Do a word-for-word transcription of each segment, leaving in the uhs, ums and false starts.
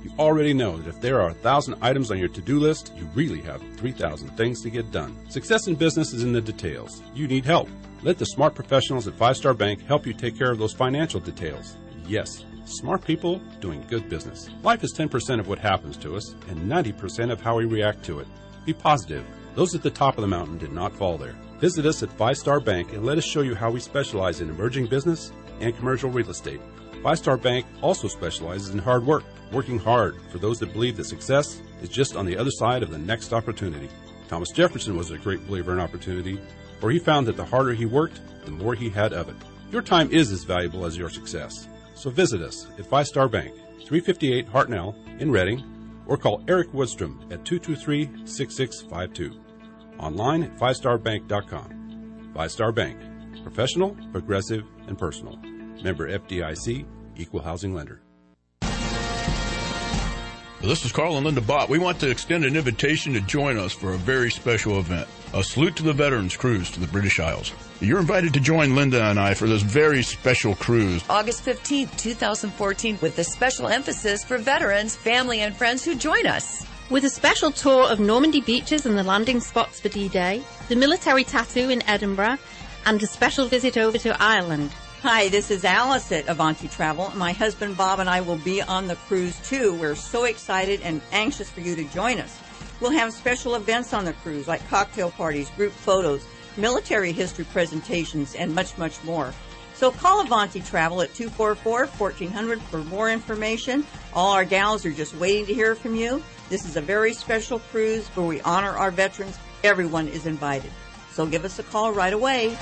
You already know that if there are a thousand items on your to-do list, you really have three thousand things to get done. Success in business is in the details. You need help. Let the smart professionals at Five Star Bank help you take care of those financial details. Yes, smart people doing good business. Life is ten percent of what happens to us and ninety percent of how we react to it. Be positive. Those at the top of the mountain did not fall there. Visit us at Five Star Bank and let us show you how we specialize in emerging business and commercial real estate. Five Star Bank also specializes in hard work, working hard for those that believe that success is just on the other side of the next opportunity. Thomas Jefferson was a great believer in opportunity, for he found that the harder he worked, the more he had of it. Your time is as valuable as your success. So visit us at Five Star Bank, three fifty-eight Hartnell in Reading, or call Eric Woodstrom at two two three, six six five two. Online at five star bank dot com. Five Star Bank. Professional, progressive, and personal. Member F D I C, Equal Housing Lender. This is Carl and Linda Bott. We want to extend an invitation to join us for a very special event, a Salute to the Veterans cruise to the British Isles. You're invited to join Linda and I for this very special cruise. August fifteenth, twenty fourteen, with a special emphasis for veterans, family, and friends who join us. With a special tour of Normandy beaches and the landing spots for D-Day, the military tattoo in Edinburgh, and a special visit over to Ireland. Hi, this is Alice at Avanti Travel. My husband Bob and I will be on the cruise too. We're so excited and anxious for you to join us. We'll have special events on the cruise like cocktail parties, group photos, military history presentations, and much, much more. So call Avanti Travel at two four four, fourteen hundred for more information. All our gals are just waiting to hear from you. This is a very special cruise where we honor our veterans. Everyone is invited. So give us a call right away.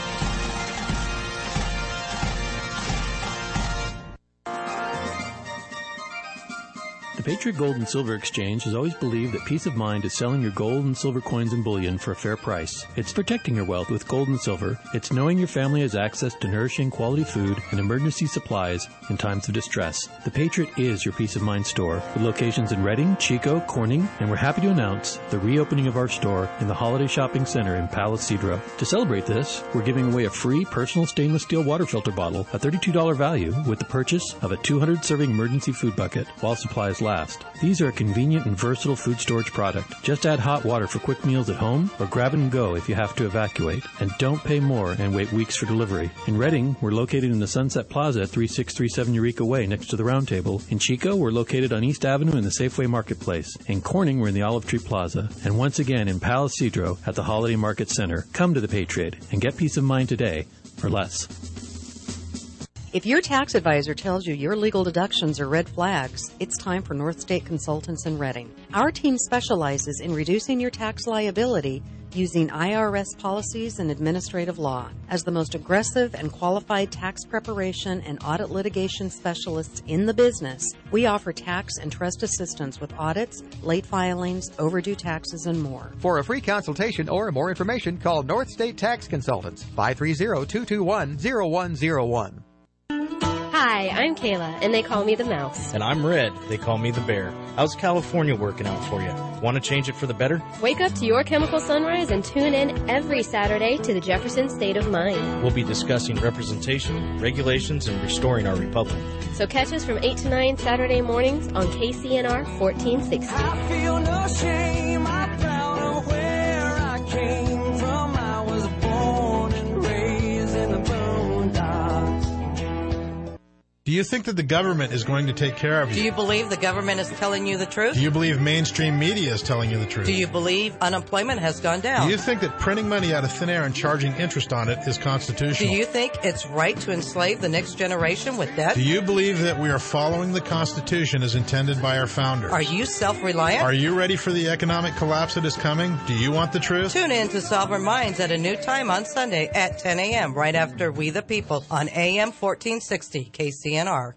The Patriot Gold and Silver Exchange has always believed that peace of mind is selling your gold and silver coins and bullion for a fair price. It's protecting your wealth with gold and silver. It's knowing your family has access to nourishing quality food and emergency supplies in times of distress. The Patriot is your peace of mind store with locations in Reading, Chico, Corning, and we're happy to announce the reopening of our store in the Holiday Shopping Center in Palace Cedro. To celebrate this, we're giving away a free personal stainless steel water filter bottle, a thirty-two dollars value, with the purchase of a two hundred serving emergency food bucket while supplies last. These are a convenient and versatile food storage product. Just add hot water for quick meals at home or grab and go if you have to evacuate. And don't pay more and wait weeks for delivery. In Reading, we're located in the Sunset Plaza at thirty-six thirty-seven Eureka Way next to the Round Table. In Chico, we're located on East Avenue in the Safeway Marketplace. In Corning, we're in the Olive Tree Plaza. And once again in Palace Cedro at the Holiday Market Center. Come to the Patriot and get peace of mind today for less. If your tax advisor tells you your legal deductions are red flags, it's time for North State Consultants in Reading. Our team specializes in reducing your tax liability using I R S policies and administrative law. As the most aggressive and qualified tax preparation and audit litigation specialists in the business, we offer tax and trust assistance with audits, late filings, overdue taxes, and more. For a free consultation or more information, call North State Tax Consultants, five three zero, two two one, zero one zero one. Hi, I'm Kayla, and they call me the Mouse. And I'm Red. They call me the Bear. How's California working out for you? Want to change it for the better? Wake up to your chemical sunrise and tune in every Saturday to the Jefferson State of Mind. We'll be discussing representation, regulations, and restoring our republic. So catch us from eight to nine Saturday mornings on K C N R fourteen sixty. I feel no shame. I'm proud of where I came from. I was born and raised in the boondocks. Do you think that the government is going to take care of you? Do you believe the government is telling you the truth? Do you believe mainstream media is telling you the truth? Do you believe unemployment has gone down? Do you think that printing money out of thin air and charging interest on it is constitutional? Do you think it's right to enslave the next generation with debt? Do you believe that we are following the Constitution as intended by our founders? Are you self-reliant? Are you ready for the economic collapse that is coming? Do you want the truth? Tune in to Sovereign Minds at a new time on Sunday at ten a.m. right after We the People on A M fourteen sixty K C N R.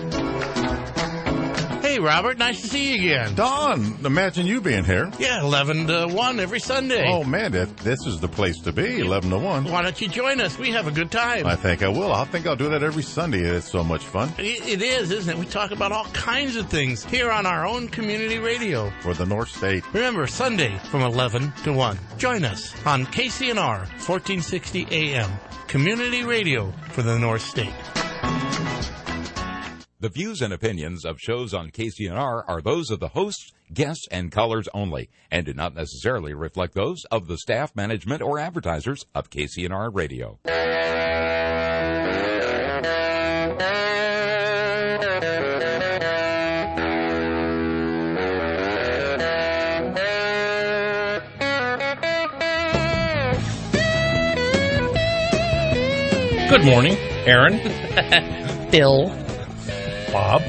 Hey, Robert, nice to see you again. Don, imagine you being here. Yeah, eleven to one every Sunday. Oh, man, that, this is the place to be, eleven to one. Why don't you join us? We have a good time. I think I will. I think I'll do that every Sunday. It's so much fun. It, it is, isn't it? We talk about all kinds of things here on our own community radio. For the North State. Remember, Sunday from eleven to one. Join us on K C N R fourteen sixty A M. Community radio for the North State. The views and opinions of shows on K C N R are those of the hosts, guests, and callers only, and do not necessarily reflect those of the staff, management, or advertisers of K C N R Radio. Good morning, Aaron. Bill. Bob.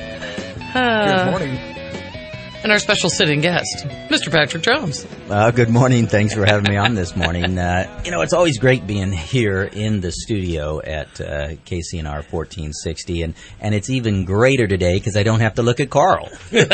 Uh, Good morning. And our special sitting guest, Mister Patrick Jones. Uh, good morning. Thanks for having me on this morning. Uh, you know, it's always great being here in the studio at uh, K C N R fourteen sixty, and, and it's even greater today because I don't have to look at Carl.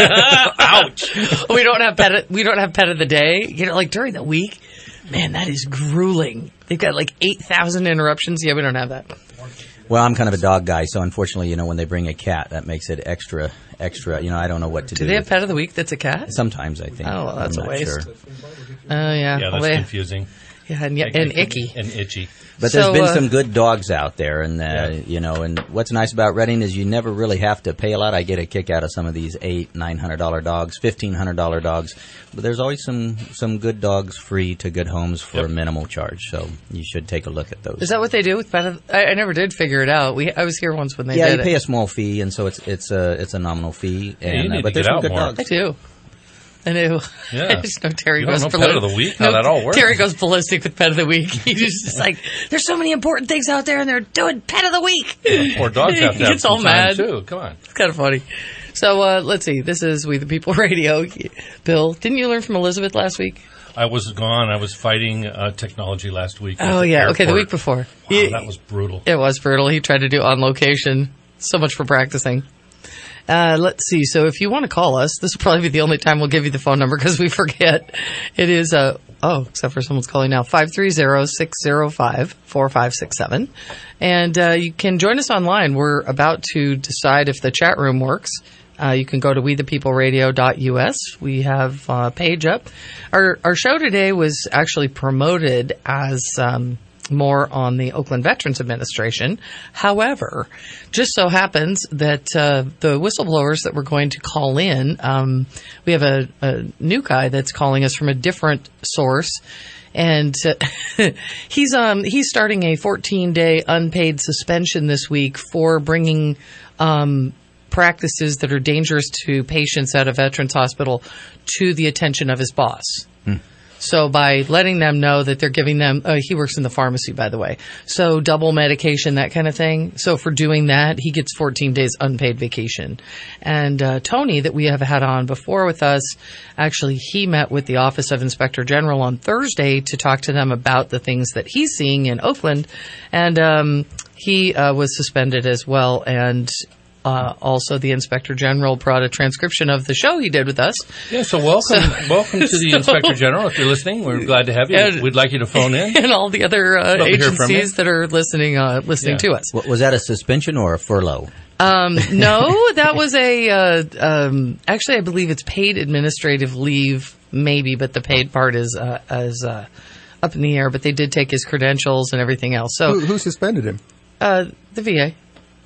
Ouch! We don't have pet. Of, we don't have pet of the day. You know, like during the week, man, that is grueling. They've got like eight thousand interruptions. Yeah, we don't have that. Well, I'm kind of a dog guy, so unfortunately, you know, when they bring a cat, that makes it extra, extra. You know, I don't know what to do. Do they have pet of the week that's a cat? Sometimes, I think. Oh, well, that's I'm a not waste. sure. Oh, uh, yeah. Yeah, that's well, they, confusing. Yeah, and, and icky. And itchy. But So, there's been uh, some good dogs out there, and uh, Yeah. you know, and what's nice about Reading is you never really have to pay a lot. I get a kick out of some of these eight, nine hundred dollar dogs, fifteen hundred dollar dogs, but there's always some some good dogs free to good homes for Yep. a minimal charge. So you should take a look at those. Is that what they do with pet of, I, I never did figure it out. We I was here once when they yeah, did you pay it. a small fee, and so it's it's a it's a nominal fee. Yeah, And you need uh, but to there's get some out good more. dogs. I do. I knew. Yeah. I just know Terry You don't goes know Pet of the Week, how that all works. Terry goes ballistic with Pet of the Week. He's just like, there's so many important things out there, and they're doing Pet of the Week. Yeah, poor dogs have to He have gets some all time, mad. too. Come on. It's kind of funny. So uh, let's see. This is We the People Radio. Bill, didn't you learn from Elizabeth last week? I was gone. I was fighting uh, technology last week. at Oh, the yeah. Okay, the airport. week before. Wow, He- that was brutal. It was brutal. He tried to do on location. So much for practicing. Uh, let's see. So if you want to call us, this will probably be the only time we'll give you the phone number because we forget. It is, uh, oh, except for someone's calling now, five three zero, six zero five, four five six seven. And uh, you can join us online. We're about to decide if the chat room works. Uh, you can go to we the people radio dot U S. We have a page up. Our, our show today was actually promoted as um, more on the Oakland Veterans Administration. However, just so happens that uh, the whistleblowers that we're going to call in, um, we have a, a new guy that's calling us from a different source. And uh, he's um he's starting a fourteen day unpaid suspension this week for bringing um, practices that are dangerous to patients at a veterans hospital to the attention of his boss. Hmm. So by letting them know that they're giving them, uh, he works in the pharmacy, by the way, so double medication, that kind of thing. So for doing that, he gets fourteen days unpaid vacation. And uh, Tony, that we have had on before with us, actually he met with the Office of Inspector General on Thursday to talk to them about the things that he's seeing in Oakland. And um, he uh, was suspended as well. And Uh, also, the Inspector General brought a transcription of the show he did with us. Yeah, so welcome So- welcome to the so- Inspector General. If you're listening, we're glad to have you. And- We'd like you to phone in. And all the other uh, Love to hear from you. agencies that are listening uh, listening Yeah. to us. Wa- Was that a suspension or a furlough? Um, no, that was a, uh, um, actually, I believe it's paid administrative leave, maybe, but the paid part is, uh, is uh, up in the air. But they did take his credentials and everything else. So Who, who suspended him? Uh, the V A.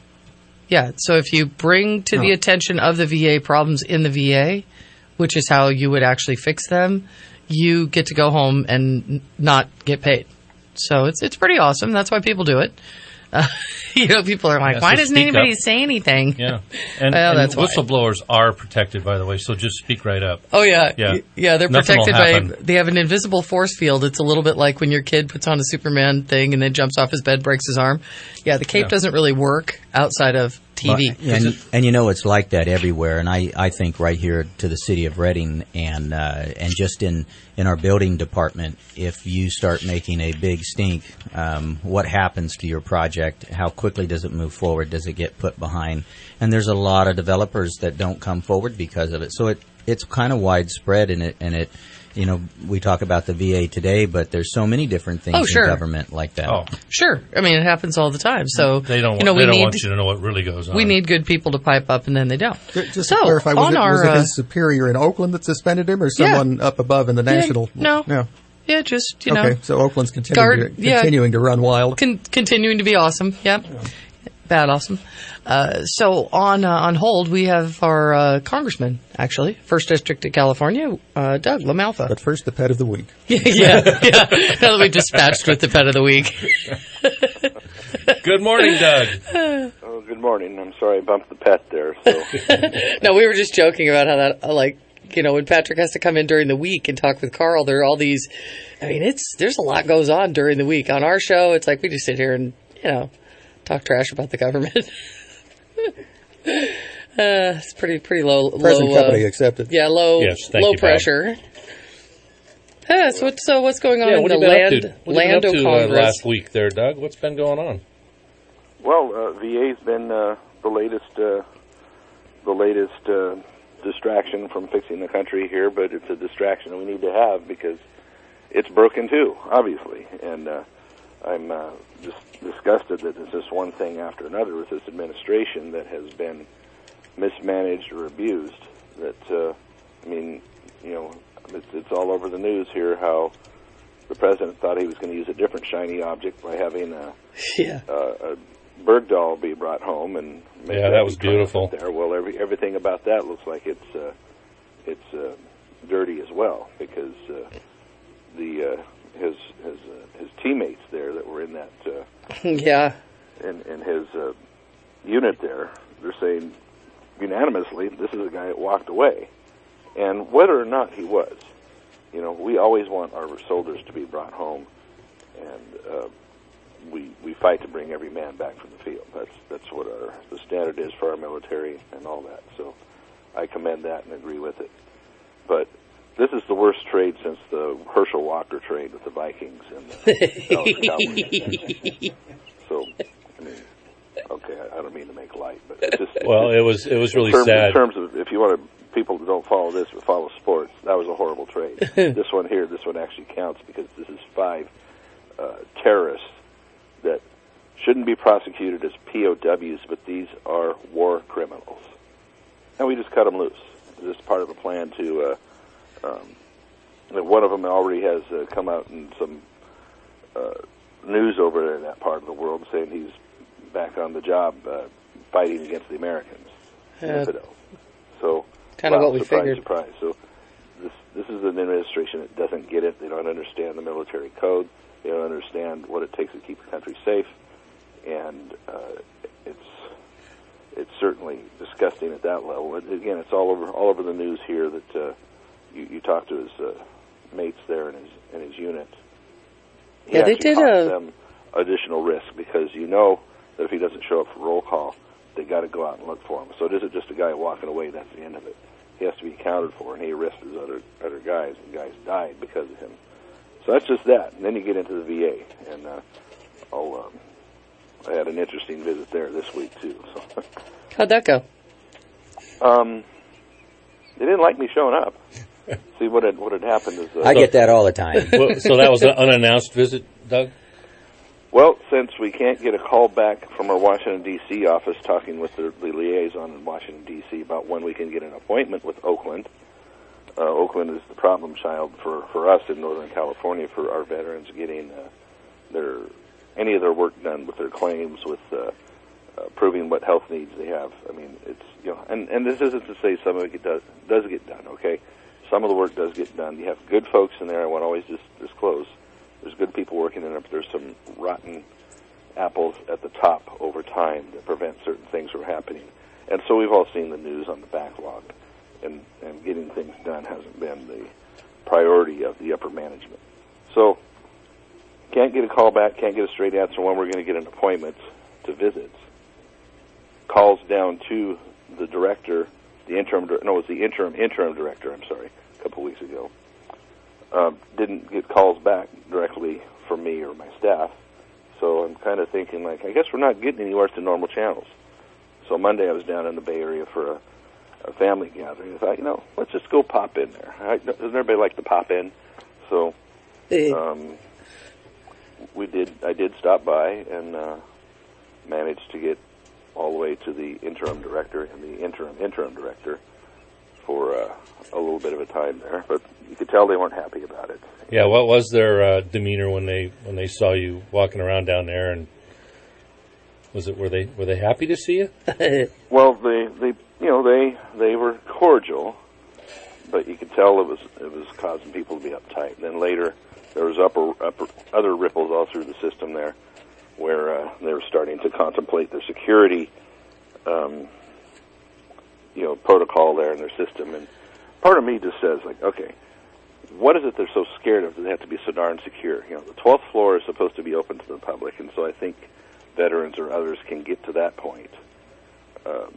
Yeah, so if you bring to the Oh. attention of the V A problems in the V A, which is how you would actually fix them, you get to go home and n- not get paid. So it's it's pretty awesome. That's why people do it. Uh, you know, people are like, Yeah, why so doesn't speak anybody up. say anything? Yeah. And, Well, and that's why. whistleblowers are protected, by the way, so just speak right up. Oh, yeah. Yeah. Y- Yeah, they're Nothing will protected by, happen. they have an invisible force field. It's a little bit like when your kid puts on a Superman thing and then jumps off his bed, breaks his arm. Yeah, the cape Yeah. doesn't really work outside of T V. Well, and, and you know it's like that everywhere. And I, I think right here to the city of Reading and uh, and just in, in our building department, if you start making a big stink, um, what happens to your project? How quickly does it move forward? Does it get put behind? And there's a lot of developers that don't come forward because of it. So it it's kind of widespread, and it and it. You know, we talk about the V A today, but there's so many different things Oh, sure. in government like that. Oh. Sure. I mean, it happens all the time. So, They don't, you know, they we don't need, want you to know what really goes on. we need good people to pipe up, and then they don't. Just so, to clarify, was, on it, our, was it uh, his superior in Oakland that suspended him, or Yeah. someone up above in the Yeah, national? no. no. Yeah, just, you okay, know. so Oakland's continuing, Guard- to, yeah. continuing to run wild. Con- continuing to be awesome. Yep. Bad awesome. Uh, so on uh, on hold, we have our uh, congressman, actually, First District of California, uh, Doug LaMalfa. But first, the pet of the week. yeah, yeah, yeah. Now that we dispatched with the pet of the week. Good morning, Doug. Oh, good morning. I'm sorry I bumped the pet there. So. No, we were just joking about how that, uh, like, you know, when Patrick has to come in during the week and talk with Carl, there are all these, I mean, it's, there's a lot goes on during the week. On our show, it's like we just sit here and, you know, talk trash about the government. uh, it's pretty, pretty low. Present low, company uh, accepted. Yeah, low, yes, thank low you, pressure. Uh, so, what, so what's going on yeah, in what the have you been land, up to? What have you Lando been up to, uh, Congress? last week there, Doug? What's been going on? Well, uh, V A's been uh, the latest, uh, the latest uh, distraction from fixing the country here, but it's a distraction we need to have because it's broken too, obviously, and uh, I'm uh, just disgusted that it's just one thing after another with this administration that has been mismanaged or abused. That uh, I mean, you know, it's, it's all over the news here how the president thought he was going to use a different shiny object by having a, yeah. uh, a bird doll be brought home and make yeah, that was beautiful. There, well, every everything about that looks like it's uh, it's uh, dirty as well because uh, the uh, his his uh, his teammates there that were in that uh, yeah in in his uh, unit there, they're saying unanimously this is a guy that walked away, and whether or not he was, you know, we always want our soldiers to be brought home, and uh, we we fight to bring every man back from the field. That's that's what our the standard is for our military and all that. So I commend that and agree with it. But this is the worst trade since the Herschel Walker trade with the Vikings and the Cowboys. So I mean, okay, I, I don't mean to make light, but it's just well, it was it was really in terms, sad. In terms of if you want to. People that don't follow this but follow sports, that was a horrible trade. This one here, this one actually counts because this is five uh, terrorists that shouldn't be prosecuted as P O Ws, but these are war criminals. And we just cut them loose. This is part of a plan to, uh, um, one of them already has uh, come out in some uh, news over there in that part of the world saying he's back on the job uh, fighting against the Americans. Yeah. So, kind of wow, what we surprise, figured. Surprise. So this this is an administration that doesn't get it. They don't understand the military code. They don't understand what it takes to keep the country safe, and uh, it's it's certainly disgusting at that level. And again, it's all over all over the news here that uh, you, you talk to his uh, mates there in his in his unit. He Yeah, they actually did costs a- them additional risk because you know that if he doesn't show up for roll call, they got to go out and look for him. So it isn't just a guy walking away. That's the end of it. He has to be accounted for, and he arrested his other other guys, and guys died because of him. So that's just that. And then you get into the V A, and uh, I'll, um, I had an interesting visit there this week too. So How'd that go? um, they didn't like me showing up. See what had what had happened is uh, I get that all the time. Well, so that was an unannounced visit, Doug? Well, since we can't get a call back from our Washington, D C office talking with the, the liaison in Washington, D C about when we can get an appointment with Oakland. Uh, Oakland is the problem child for, for us in Northern California for our veterans getting uh, their any of their work done with their claims, with uh, uh, proving what health needs they have. I mean, it's, you know, and, and this isn't to say some of it does, does get done, okay? Some of the work does get done. You have good folks in there. I want to always just disclose. There's good people working in there, but there's some rotten apples at the top over time that prevent certain things from happening. And so we've all seen the news on the backlog, and, and getting things done hasn't been the priority of the upper management. So can't get a call back, can't get a straight answer when we're going to get an appointment to visits. Calls down to the director, the interim, dir- no, it was the interim, interim director, I'm sorry, a couple weeks ago. Uh, didn't get calls back directly from me or my staff. So I'm kind of thinking, like, I guess we're not getting anywhere to normal channels. So Monday I was down in the Bay Area for a, a family gathering. I thought, you know, let's just go pop in there. I, doesn't everybody like to pop in? So um, we did. I did stop by and uh, managed to get all the way to the interim director and the interim interim director for uh, a little bit of a time there. But you could tell they weren't happy about it. Yeah, what was their uh, demeanor when they when they saw you walking around down there? And Was it were they were they happy to see you? Well, they they you know they they were cordial, but you could tell it was it was causing people to be uptight. And then later there was upper upper other ripples all through the system there, where uh, they were starting to contemplate their security, um, you know, protocol there in their system. And part of me just says, like, okay, what is it they're so scared of that they have to be so darn secure? You know, the twelfth floor is supposed to be open to the public, and so I think veterans or others can get to that point. Um,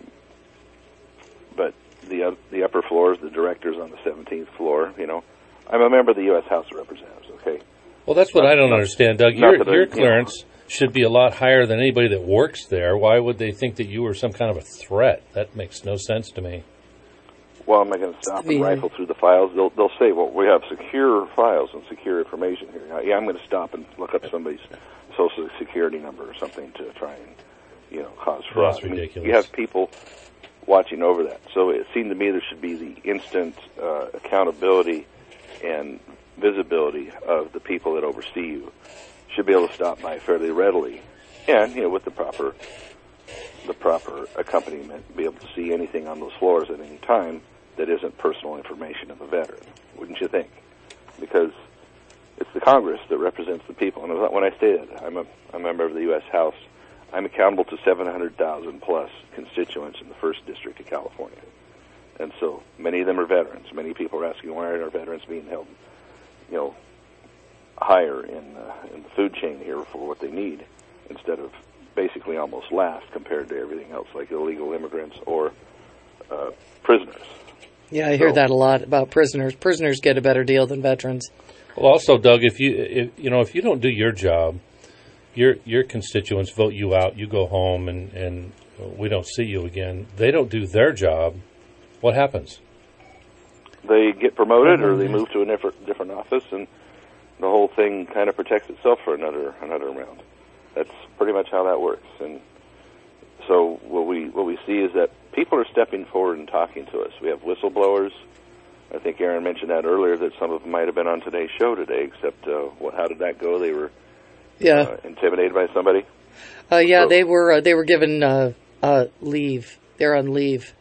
but the uh, the upper floors, the directors on the seventeenth floor, you know, I'm a member of the U S House of Representatives, okay? Well, that's what not, I don't not, understand, Doug. Your, your your clearance you know, should be a lot higher than anybody that works there. Why would they think that you were some kind of a threat? That makes no sense to me. Well, am I going to stop and rifle through the files? They'll they'll say, well, we have secure files and secure information here. Now, yeah, I'm going to stop and look up somebody's social security number or something to try and, you know, cause fraud. That's ridiculous. I mean, you have people watching over that. So it seemed to me there should be the instant uh, accountability and visibility of the people that oversee you. Should be able to stop by fairly readily, and you know, with the proper the proper accompaniment, be able to see anything on those floors at any time that isn't personal information of a veteran. Wouldn't you think? Because it's the Congress that represents the people. And when I say that, I'm a, I'm a member of the U S House. I'm accountable to seven hundred thousand plus constituents in the first District of California. And so many of them are veterans. Many people are asking, why aren't our veterans being held, you know, higher in, uh, in the food chain here for what they need, instead of basically almost last compared to everything else, like illegal immigrants or uh, prisoners. Yeah, I hear so, that a lot about prisoners. Prisoners get a better deal than veterans. Well, also, Doug, if you if, you know if you don't do your job, your your constituents vote you out. You go home, and, and we don't see you again. They don't do their job. What happens? They get promoted, mm-hmm. or they move to a different different office, and the whole thing kind of protects itself for another another round. That's pretty much how that works. And so what we what we see is that people are stepping forward and talking to us. We have whistleblowers. I think Aaron mentioned that earlier, that some of them might have been on today's show today, except uh, what, how did that go? They were yeah. uh, intimidated by somebody? Uh, yeah, so, they were uh, they were given uh, uh, leave. They're on leave.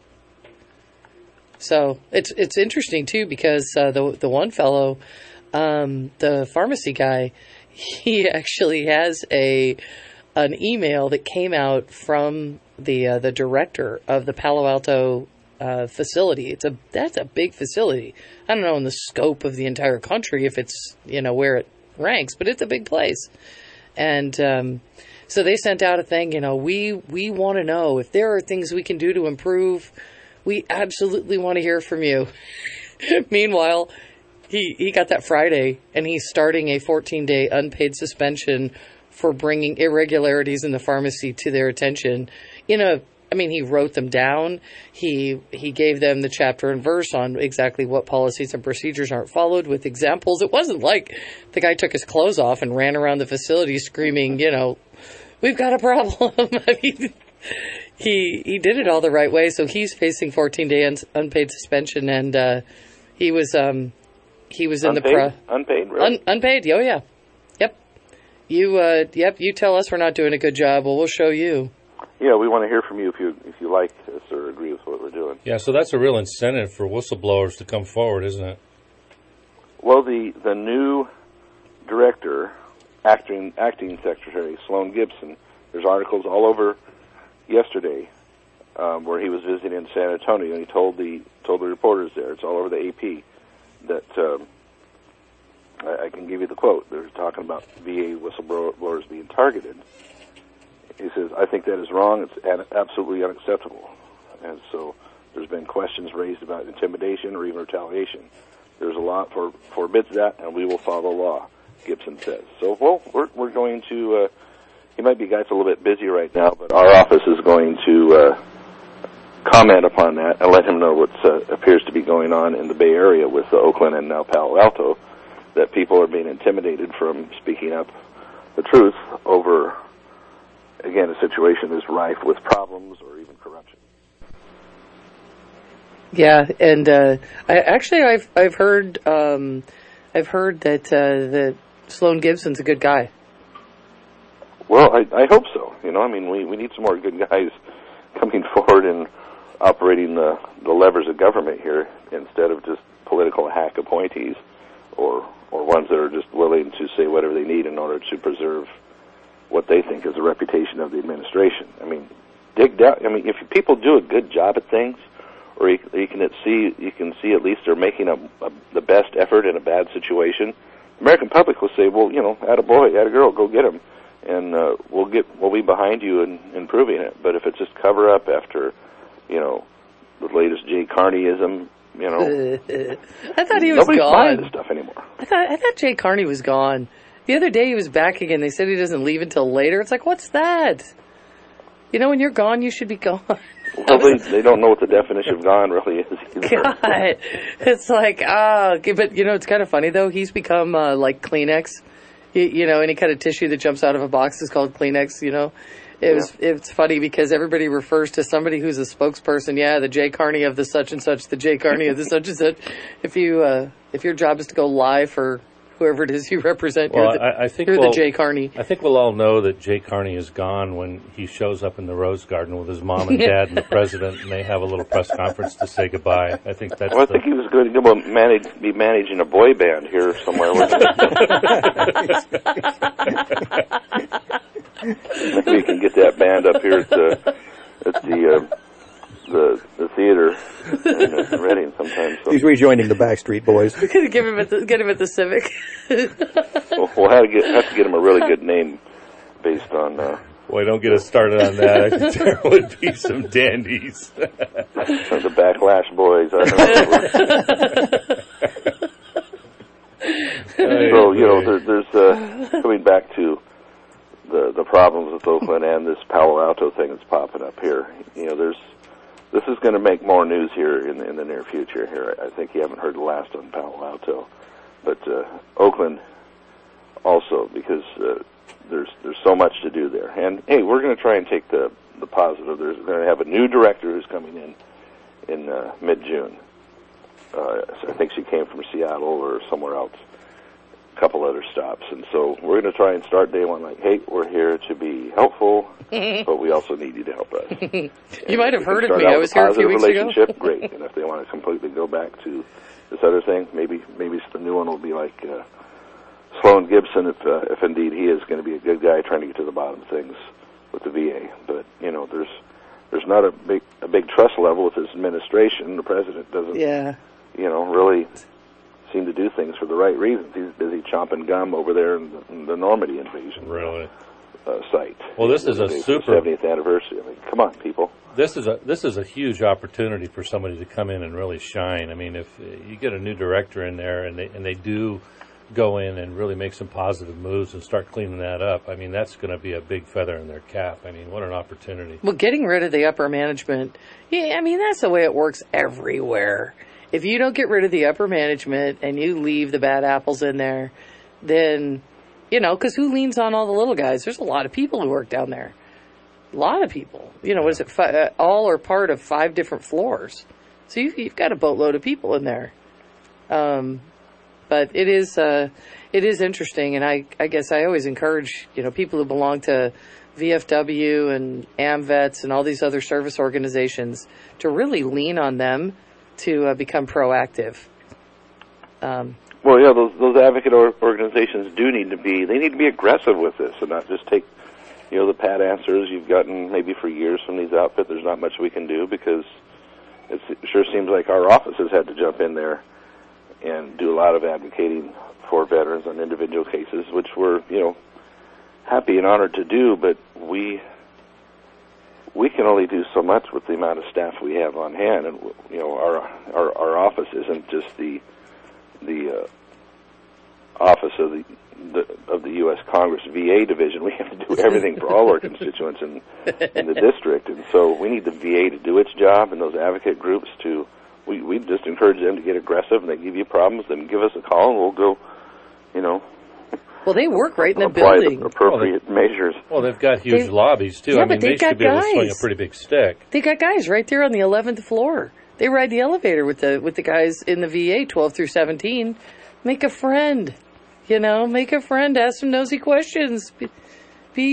So it's it's interesting, too, because uh, the the one fellow, um, the pharmacy guy, he actually has a an email that came out from the uh, the director of the Palo Alto uh, facility. It's a that's a big facility. I don't know in the scope of the entire country if it's, you know, where it ranks, but it's a big place. And um, so they sent out a thing. You know, we we want to know if there are things we can do to improve. We absolutely want to hear from you. Meanwhile, he he got that Friday, and he's starting a fourteen-day unpaid suspension for bringing irregularities in the pharmacy to their attention. In a, I mean, he wrote them down. He he gave them the chapter and verse on exactly what policies and procedures aren't followed with examples. It wasn't like the guy took his clothes off and ran around the facility screaming, you know, we've got a problem. I mean, he he did it all the right way. So he's facing fourteen-day un- unpaid suspension, and uh, he was um he was in unpaid? the pro unpaid really? Un- unpaid. Oh yeah. You, uh, yep, you tell us we're not doing a good job, well, we'll show you. Yeah, we want to hear from you if you if you like us or agree with what we're doing. Yeah, so that's a real incentive for whistleblowers to come forward, isn't it? Well, the, the new director, acting acting secretary, Sloan Gibson, there's articles all over yesterday um, where he was visiting in San Antonio, and he told the told the reporters there, it's all over the A P, that... Um, I can give you the quote. They're talking about V A whistleblowers being targeted. He says, I think that is wrong. It's absolutely unacceptable. And so there's been questions raised about intimidation or even retaliation. There's a law for forbids that, and we will follow the law, Gibson says. So, well, we're, we're going to, uh, he might be, guys, a little bit busy right now, but our office is going to uh, comment upon that and let him know what uh, appears to be going on in the Bay Area with uh, Oakland and now Palo Alto, that people are being intimidated from speaking up the truth over, again, a situation that's rife with problems or even corruption. Yeah, and uh, I, actually, I've I've heard um, I've heard that uh, that Sloan Gibson's a good guy. Well, I, I hope so. You know, I mean, we, we need some more good guys coming forward and operating the, the levers of government here instead of just political hack appointees or or ones that are just willing to say whatever they need in order to preserve what they think is the reputation of the administration. I mean, dig down. I mean, if people do a good job at things, or you, you can see you can see at least they're making a, a, the best effort in a bad situation, the American public will say, well, you know, atta boy, atta girl, go get him, and uh, we'll get we'll be behind you in, in proving it. But if it's just cover up after, you know, the latest Jay Carneyism, you know, I thought he was nobody's gone. buying this stuff anymore. I thought I thought Jay Carney was gone. The other day he was back again. They said he doesn't leave until later. It's like, what's that? You know, when you're gone, you should be gone. Well, they, they don't know what the definition of gone really is either. God, it's like, ah, okay, but you know, it's kind of funny though. He's become uh, like Kleenex. You, you know, any kind of tissue that jumps out of a box is called Kleenex. You know, it was yeah. It's funny because everybody refers to somebody who's a spokesperson. Yeah, the Jay Carney of the such and such, the Jay Carney of the such and such. If you uh, if your job is to go lie for whoever it is you represent, well, you're the, I, I think you're we'll, the Jay Carney. I think we'll all know that Jay Carney is gone when he shows up in the Rose Garden with his mom and dad and the president, and they have a little press conference to say goodbye. I think that's. Well, I the, think he was going to go manage, be managing a boy band here somewhere. Maybe we can get that band up here at the at the uh, the, the theater in uh, Reading sometime. So. He's rejoining the Backstreet Boys. We're gonna give him at the, get him at the Civic. Well, we'll have to get have to get him a really good name based on. Uh, Boy, don't get us started on that. I think there would be some dandies. The Backlash Boys. I don't know. So you know, there, there's uh, coming back to the the problems with Oakland and this Palo Alto thing that's popping up here. You know, there's this is going to make more news here in the, in the near future. Here, I think you haven't heard the last on Palo Alto, but uh, Oakland also, because uh, there's there's so much to do there. And hey, we're going to try and take the the positive. There's going to have a new director who's coming in in uh, mid June. Uh, so I think she came from Seattle or somewhere else. Couple other stops, and so we're going to try and start day one like, hey, we're here to be helpful, but we also need you to help us. You might have heard of me. I was here a few weeks relationship, ago. Great. And if they want to completely go back to this other thing, maybe maybe the new one will be like uh, Sloan Gibson, if uh, if indeed he is going to be a good guy trying to get to the bottom of things with the V A. But you know, there's there's not a big a big trust level with his administration. The president doesn't, yeah, you know, really seem to do things for the right reasons. He's busy chomping gum over there in the, in the Normandy invasion really uh, site. Well, this is a super seventieth anniversary. I mean, come on, people. This is a this is a huge opportunity for somebody to come in and really shine. I mean, if you get a new director in there and they and they do go in and really make some positive moves and start cleaning that up, I mean, that's going to be a big feather in their cap. I mean, what an opportunity. Well, getting rid of the upper management, yeah, I mean, that's the way it works everywhere. If you don't get rid of the upper management and you leave the bad apples in there, then, you know, because who leans on all the little guys? There's a lot of people who work down there. A lot of people. You know, what is it? Fi- uh, all are part of five different floors. So you've, you've got a boatload of people in there. Um, but it is uh, it is interesting, and I, I guess I always encourage, you know, people who belong to V F W and AMVETS and all these other service organizations to really lean on them to uh, become proactive. Um, well, yeah, those those advocate or- organizations do need to be, they need to be aggressive with this and not just take, you know, the pat answers you've gotten maybe for years from these outfits. There's not much we can do because it's, it sure seems like our offices had to jump in there and do a lot of advocating for veterans on individual cases, which we're, you know, happy and honored to do, but we we can only do so much with the amount of staff we have on hand, and you know, our our, our office isn't just the the uh, office of the, the of the U S Congress V A division. We have to do everything for all our constituents in in the district, and so we need the V A to do its job, and those advocate groups to. We we just encourage them to get aggressive, and they give you problems, then give us a call, and we'll go, you know. Well, they work right in the apply building. The appropriate well, they, measures. Well, they've got huge they've, lobbies, too. Yeah, I mean, but they should be able guys. to swing a pretty big stick. They got guys right there on the eleventh floor. They ride the elevator with the with the guys in the V A, twelve through seventeen. Make a friend. You know, make a friend. Ask some nosy questions. Be, be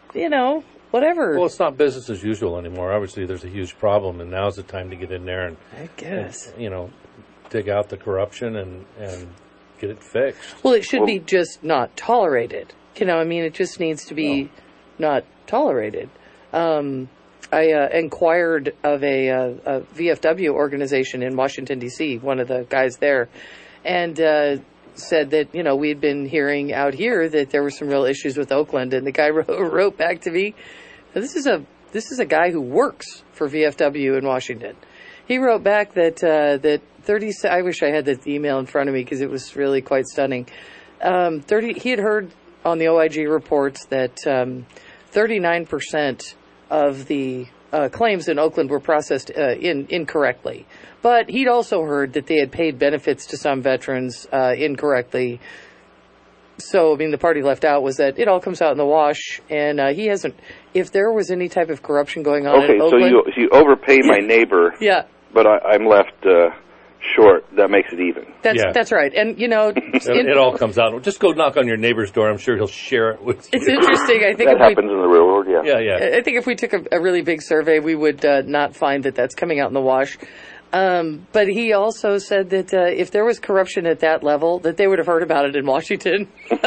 you know, whatever. Well, it's not business as usual anymore. Obviously, there's a huge problem, and now's the time to get in there and, I guess. and you know, dig out the corruption and, and get it fixed. Well, it should be just not tolerated. You know, I mean, it just needs to be not tolerated. Um, I uh, inquired of a, uh, a V F W organization in Washington, D C, one of the guys there, and uh, said that, you know, we'd been hearing out here that there were some real issues with Oakland, and the guy wrote, wrote back to me, this is a this is a guy who works for V F W in Washington. He wrote back that uh, that thirty. I wish I had the email in front of me because it was really quite stunning. Um, thirty. He had heard on the O I G reports that um, thirty-nine percent of the uh, claims in Oakland were processed uh, in, incorrectly. But he'd also heard that they had paid benefits to some veterans uh, incorrectly. So, I mean, the part he left out was that it all comes out in the wash, and uh, he hasn't. If there was any type of corruption going on okay, in Oakland, so you you overpay my neighbor, yeah, but I, I'm left uh, short. That makes it even. that's Yeah. that's right. And you know, It, it all comes out. Just go knock on your neighbor's door. I'm sure he'll share it with you. it's interesting. I think that if we, happens in the real world. Yeah. Yeah, yeah. I think if we took a, a really big survey, we would uh, not find that that's coming out in the wash. Um, but he also said that uh, if there was corruption at that level, that they would have heard about it in Washington. what,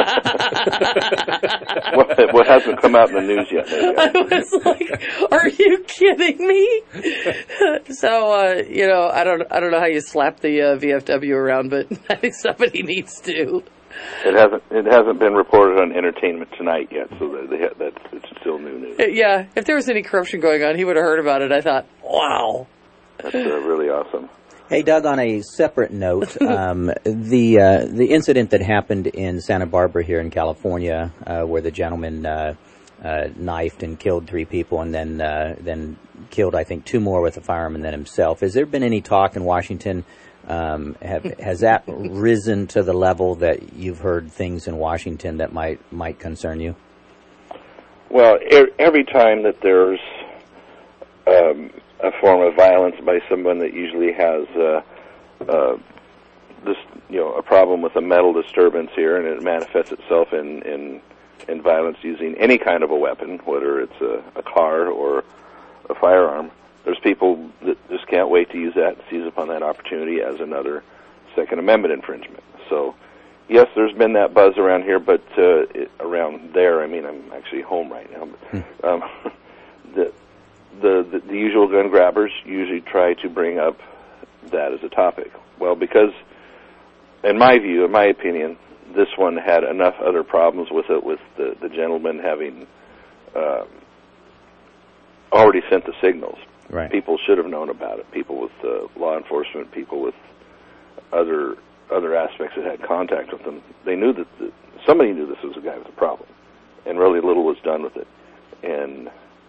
what hasn't come out in the news yet? Maybe. I was like, "Are you kidding me?" So uh, you know, I don't, I don't know how you slap the uh, V F W around, but I think somebody needs to. It hasn't. It hasn't been reported on Entertainment Tonight yet, so that they ha- that's it's still new news. Uh, Yeah, if there was any corruption going on, he would have heard about it. I thought, wow. That's uh, really awesome. Hey, Doug, on a separate note, um, the uh, the incident that happened in Santa Barbara here in California, uh, where the gentleman uh, uh, knifed and killed three people and then uh, then killed, I think, two more with a firearm and then himself. Has there been any talk in Washington? Um, have, has that risen to the level that you've heard things in Washington that might might concern you? Well, er- every time that there's um, a form of violence by someone that usually has uh, uh, this, you know, a problem with a mental disturbance here, and it manifests itself in in, in violence using any kind of a weapon, whether it's a, a car or a firearm. There's people that just can't wait to use that and seize upon that opportunity as another Second Amendment infringement. So, yes, there's been that buzz around here, but uh, it, around there, I mean, I'm actually home right now. But, um, the, the the the usual gun grabbers usually try to bring up that as a topic. Well, because, in my view, in my opinion, this one had enough other problems with it, with the, the gentleman having uh, already sent the signals. Right. People should have known about it. People with uh, law enforcement, people with other other aspects that had contact with them, they knew that the, somebody knew this was a guy with a problem, and really little was done with it. And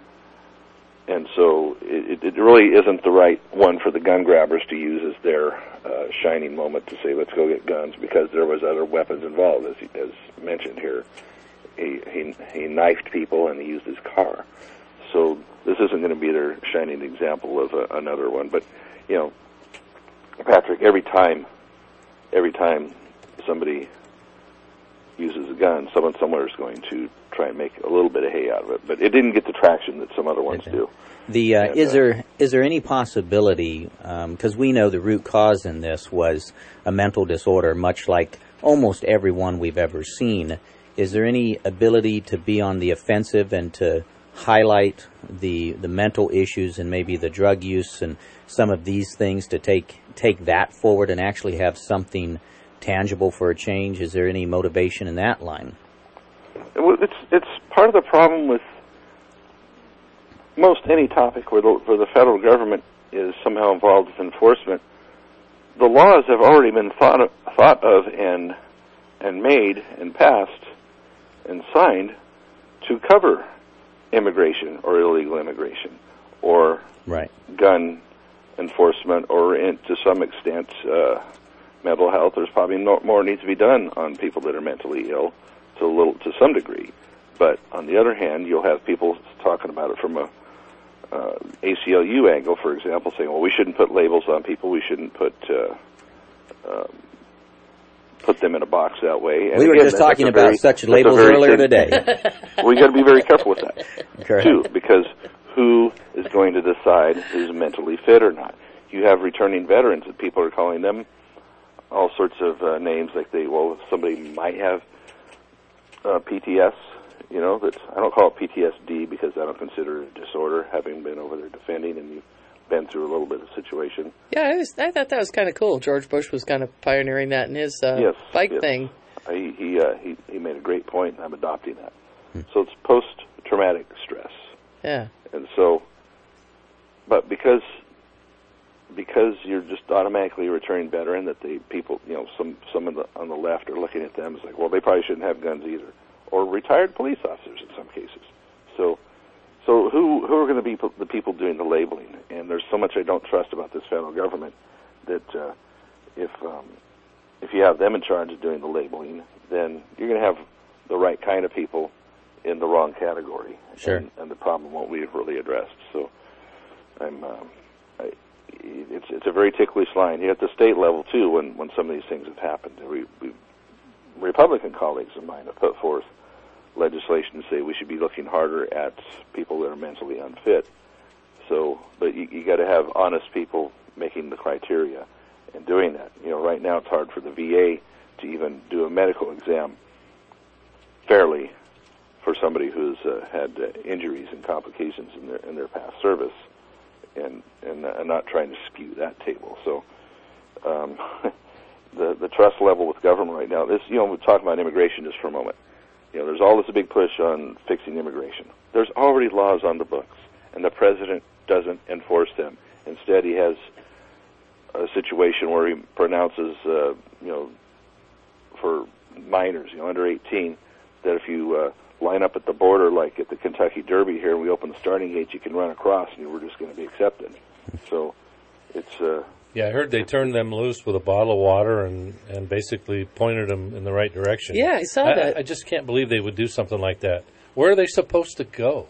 and so it, it really isn't the right one for the gun grabbers to use as their uh, shining moment to say, let's go get guns, because there was other weapons involved, as as mentioned here. He he, he knifed people and he used his car. So this isn't going to be their shining example of a, another one. But, you know, Patrick, every time, every time somebody uses a gun, someone somewhere is going to try and make a little bit of hay out of it. But it didn't get the traction that some other ones do. The uh, And, is uh, there is there any possibility, because we know the root cause in this was a mental disorder, much like almost everyone we've ever seen. Is there any ability to be on the offensive and to highlight the the mental issues and maybe the drug use and some of these things to take take that forward and actually have something tangible for a change? Is there any motivation in that line? Well, it's it's part of the problem with most any topic where the, where the federal government is somehow involved with enforcement. The laws have already been thought of, thought of and and made and passed and signed to cover immigration or illegal immigration or right. gun enforcement or, in, to some extent, uh, mental health. There's probably no, more needs to be done on people that are mentally ill to a little, to some degree. But on the other hand, you'll have people talking about it from a uh, A C L U angle, for example, saying, well, we shouldn't put labels on people. We shouldn't put uh, um, put them in a box that way. And we were again, just that- talking that's a about very- such that's a labels very earlier thin- today. We got to be very careful with that Correct. too, because who is going to decide who's mentally fit or not? You have returning veterans, and people are calling them all sorts of uh, names, like they well, somebody might have uh, P T S. You know, that I don't call it P T S D because I don't consider it a disorder, having been over there defending and you've been through a little bit of situation. Yeah, I, was, I thought that was kind of cool. George Bush was kind of pioneering that in his uh, yes, bike yes. thing. He he, uh, he he made a great point, and I'm adopting that. So it's post-traumatic stress. Yeah. And so, but because because you're just automatically a returning veteran, that the people, you know, some some of the, on the left are looking at them as like, well, they probably shouldn't have guns either, or retired police officers in some cases. So, so who who are going to be the people doing the labeling? And there's so much I don't trust about this federal government that uh, if um, if you have them in charge of doing the labeling, then you're going to have the right kind of people in the wrong category, Sure. and, and the problem won't be really addressed. So, I'm. Um, I, it's it's a very ticklish line here at the state level too. When when some of these things have happened, we, we Republican colleagues of mine have put forth legislation to say we should be looking harder at people that are mentally unfit. So, but you, you got to have honest people making the criteria and doing that. You know, right now it's hard for the V A to even do a medical exam fairly for somebody who's uh, had uh, injuries and complications in their in their past service, and and uh, not trying to skew that table. So, um, the the trust level with government right now. This, you know, we're talking about immigration just for a moment. You know, there's all this big push on fixing immigration. There's already laws on the books, and the president doesn't enforce them. Instead, he has a situation where he pronounces, uh, you know, for minors, you know, under eighteen, that if you uh, line up at the border like at the Kentucky Derby here and we open the starting gate, you can run across and we're just going to be accepted. So it's... Uh, yeah, I heard they turned them loose with a bottle of water and, and basically pointed them in the right direction. Yeah, I saw I, that. I just can't believe they would do something like that. Where are they supposed to go?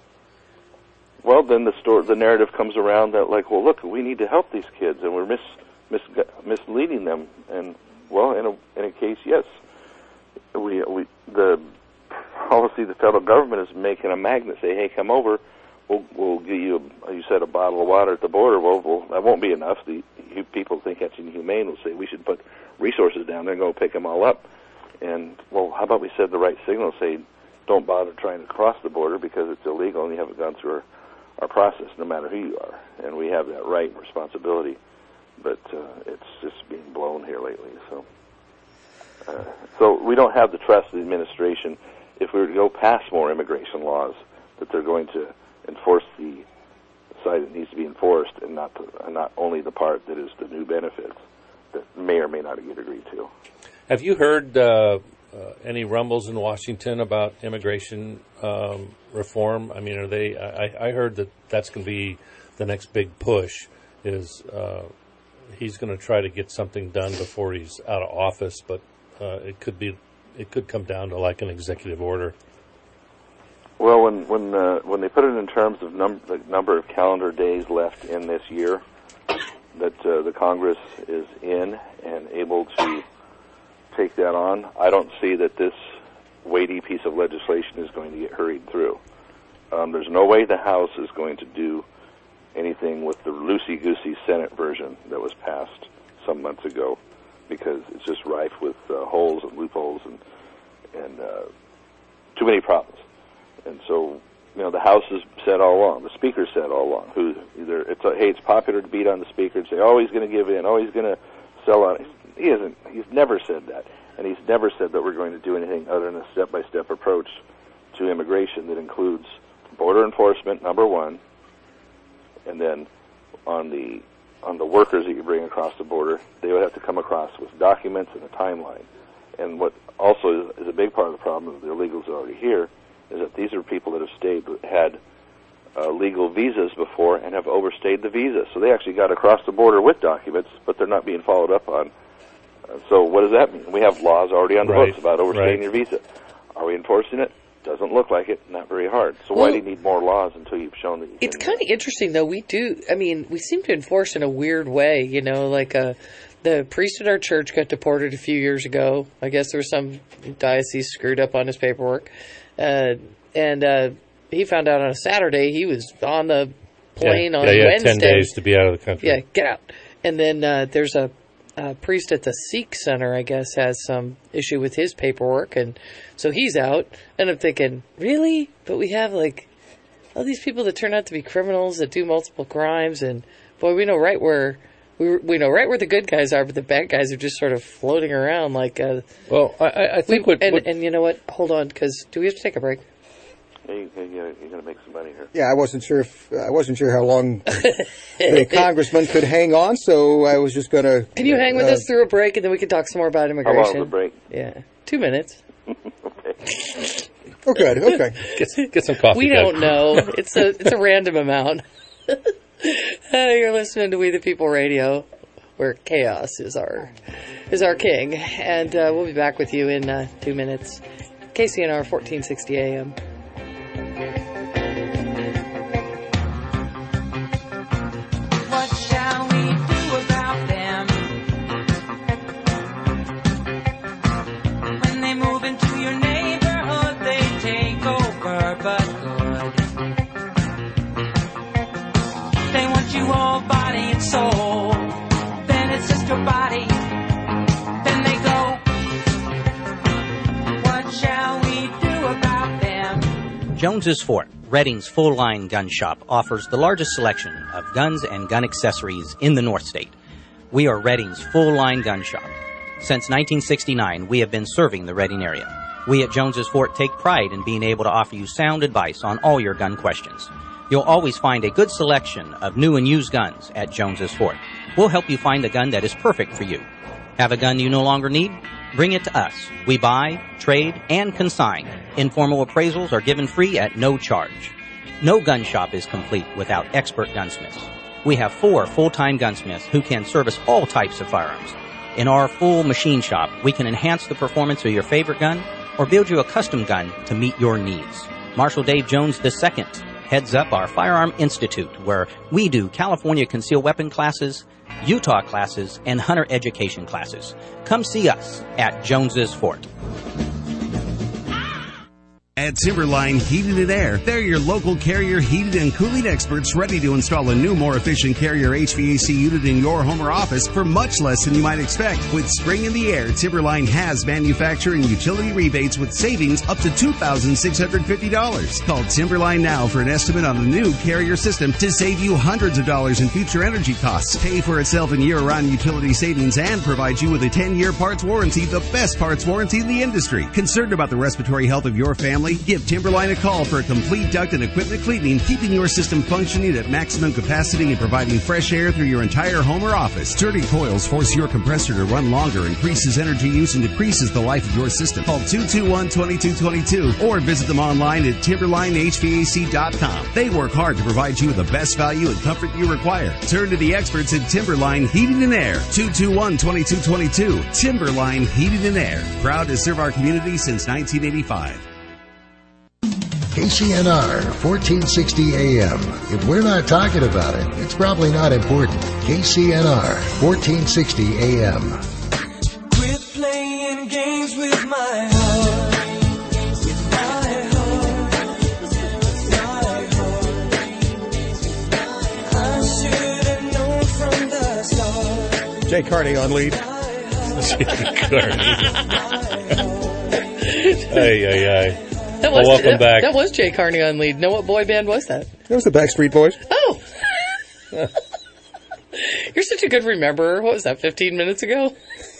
Well, then the story, the narrative comes around that, like, well, look, we need to help these kids, and we're mis, mis, misleading them. And well, in a in a case, yes, we we the policy the federal government is making a magnet. Say, hey, come over. We'll we'll give you, a, you said, a bottle of water at the border. Well, well, that won't be enough. The you, people think that's inhumane. Will say we should put resources down there and go pick them all up. And well, how about we set the right signal? Say, don't bother trying to cross the border because it's illegal and you haven't gone through our our process, no matter who you are, and we have that right and responsibility, but uh, it's just being blown here lately. So, uh, so we don't have the trust of the administration. If we were to go past more immigration laws, that they're going to enforce the side that needs to be enforced, and not the, and not only the part that is the new benefits that may or may not get agreed to. Have you heard uh, uh, any rumbles in Washington about immigration um, reform? I mean, are they? I, I heard that that's going to be the next big push. Is uh, he's going to try to get something done before he's out of office? But uh, it could be, it could come down to like an executive order. Well, when when uh, when they put it in terms of num- the number of calendar days left in this year that uh, the Congress is in and able to take that on, I don't see that this weighty piece of legislation is going to get hurried through. Um, there's no way the House is going to do anything with the loosey-goosey Senate version that was passed some months ago, because it's just rife with uh, holes and loopholes and and uh, too many problems. And so, you know, the House has said all along, the Speaker said all along, who either it's a, hey, it's popular to beat on the Speaker and say, oh, he's going to give in, oh, he's going to sell out. He hasn't. He's never said that, and he's never said that we're going to do anything other than a step-by-step approach to immigration that includes border enforcement, number one, and then on the on the workers that you bring across the border, they would have to come across with documents and a timeline. And what also is, is a big part of the problem of the illegals already here is that these are people that have stayed, had uh, legal visas before and have overstayed the visa. So they actually got across the border with documents, but they're not being followed up on. Uh, so what does that mean? We have laws already on the Right. books about overstaying Right. your visa. Are we enforcing it? Doesn't look like it. Not very hard. So Well, why do you need more laws until you've shown that you It's can? kind of interesting, though. We do, I mean, we seem to enforce in a weird way, you know, like uh, the priest at our church got deported a few years ago. I guess there was some diocese screwed up on his paperwork. Uh, and uh, he found out on a Saturday he was on the plane yeah, on yeah, yeah, Wednesday. ten days to be out of the country. Yeah, get out. And then uh, there's a, a priest at the Sikh Center, I guess, has some issue with his paperwork. And so he's out. And I'm thinking, really? But we have, like, all these people that turn out to be criminals that do multiple crimes. And, boy, we know right where... We we know right where the good guys are, but the bad guys are just sort of floating around like. Uh, well, I, I think we, what, and, what and you know what? Hold on, because do we have to take a break? Yeah, you, you, you're going to make some money here. Yeah, I wasn't sure if I wasn't sure how long the congressman could hang on, so I was just going to. Can you hang with uh, us through a break, and then we can talk some more about immigration? How long is the break? Yeah, two minutes. Okay. Oh, good. Okay. Get, get some coffee. We guys. don't know. It's a it's a random amount. uh, you're listening to We the People Radio, where chaos is our is our king, and uh, we'll be back with you in uh, two minutes. K C N R fourteen sixty A M. What shall we do about them when they move into your neighborhood? They take over, but good. They want you all body and soul. Then it's just your body. Then they go. What shall we do about them? Jones's Fort, Redding's full-line gun shop, offers the largest selection of guns and gun accessories in the North State. We are Redding's full-line gun shop. Since nineteen sixty-nine, we have been serving the Redding area. We at Jones's Fort take pride in being able to offer you sound advice on all your gun questions. You'll always find a good selection of new and used guns at Jones's Fort. We'll help you find the gun that is perfect for you. Have a gun you no longer need? Bring it to us. We buy, trade, and consign. Informal appraisals are given free at no charge. No gun shop is complete without expert gunsmiths. We have four full-time gunsmiths who can service all types of firearms. In our full machine shop, we can enhance the performance of your favorite gun or build you a custom gun to meet your needs. Marshal Dave Jones the Second heads up our Firearm Institute, where we do California concealed weapon classes, Utah classes, and hunter education classes. Come see us at Jones's Fort. At Timberline Heating and Air, they're your local Carrier heating and cooling experts ready to install a new, more efficient Carrier H V A C unit in your home or office for much less than you might expect. With spring in the air, Timberline has manufacturer and utility rebates with savings up to two thousand six hundred fifty dollars. Call Timberline now for an estimate on the new Carrier system to save you hundreds of dollars in future energy costs. Pay for itself in year-round utility savings and provide you with a ten-year parts warranty, the best parts warranty in the industry. Concerned about the respiratory health of your family? Give Timberline a call for a complete duct and equipment cleaning, keeping your system functioning at maximum capacity and providing fresh air through your entire home or office. Dirty coils force your compressor to run longer, increases energy use, and decreases the life of your system. Call two two one, two two two two or visit them online at timberline h v a c dot com. They work hard to provide you with the best value and comfort you require. Turn to the experts at Timberline Heating and Air. two two one, two two two two. Timberline Heating and Air. Proud to serve our community since nineteen eighty-five. K C N R, fourteen sixty A M. If we're not talking about it, it's probably not important. K C N R, fourteen sixty A M. Quit playing games with my heart. With my heart. My heart. I should have known from the start. Jay Carney on lead. Jay Carney. Ay, ay, ay. That was, well, welcome that, back. That was Jay Carney on lead. Know what boy band was that? That was the Backstreet Boys. Oh. You're such a good rememberer. What was that, fifteen minutes ago?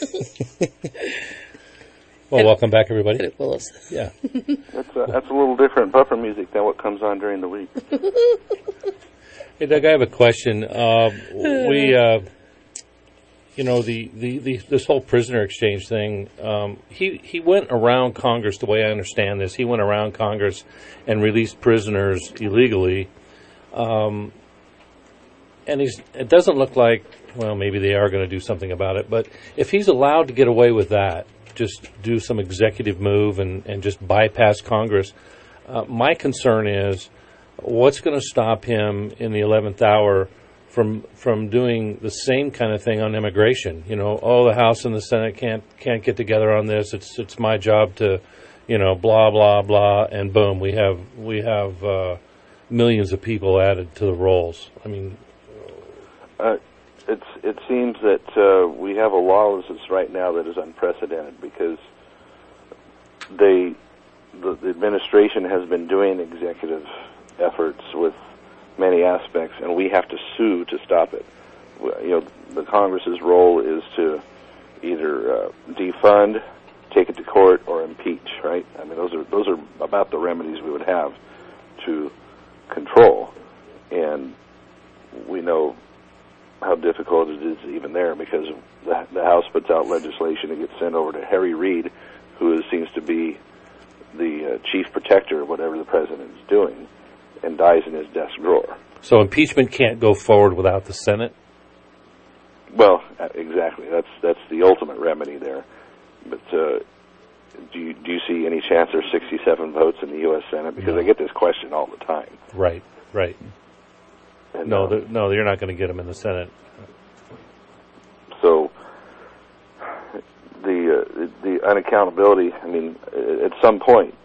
Well, and, welcome back, everybody. Willis. Yeah. That's a, that's a little different buffer music than what comes on during the week. Hey, Doug, I have a question. Uh, we... Uh, You know, the, the, the this whole prisoner exchange thing, um, he, he went around Congress, the way I understand this. He went around Congress and released prisoners illegally. Um, and he's it doesn't look like, well, maybe they are going to do something about it. But if he's allowed to get away with that, just do some executive move and, and just bypass Congress, uh, my concern is what's going to stop him in the eleventh hour from from doing the same kind of thing on immigration. You know, oh, the House and the Senate can't can't get together on this. It's it's my job to, you know, blah blah blah, and boom, we have we have uh, millions of people added to the rolls. I mean, uh, it's it seems that uh, we have a lawlessness right now that is unprecedented because they the, the administration has been doing executive efforts with many aspects, and we have to sue to stop it. You know, the Congress's role is to either uh, defund, take it to court, or impeach. Right? I mean, those are those are about the remedies we would have to control, and we know how difficult it is even there because the, the House puts out legislation, it gets sent over to Harry Reid, who is, seems to be the uh, chief protector of whatever the president is doing, and dies in his desk drawer. So impeachment can't go forward without the Senate? Well, exactly. That's that's the ultimate remedy there. But uh, do you do you see any chance there's sixty-seven votes in the U S Senate? Because No. I get this question all the time. Right, right. And, no, uh, the, no, you're not going to get them in the Senate. So the uh, the unaccountability. I mean, at some point,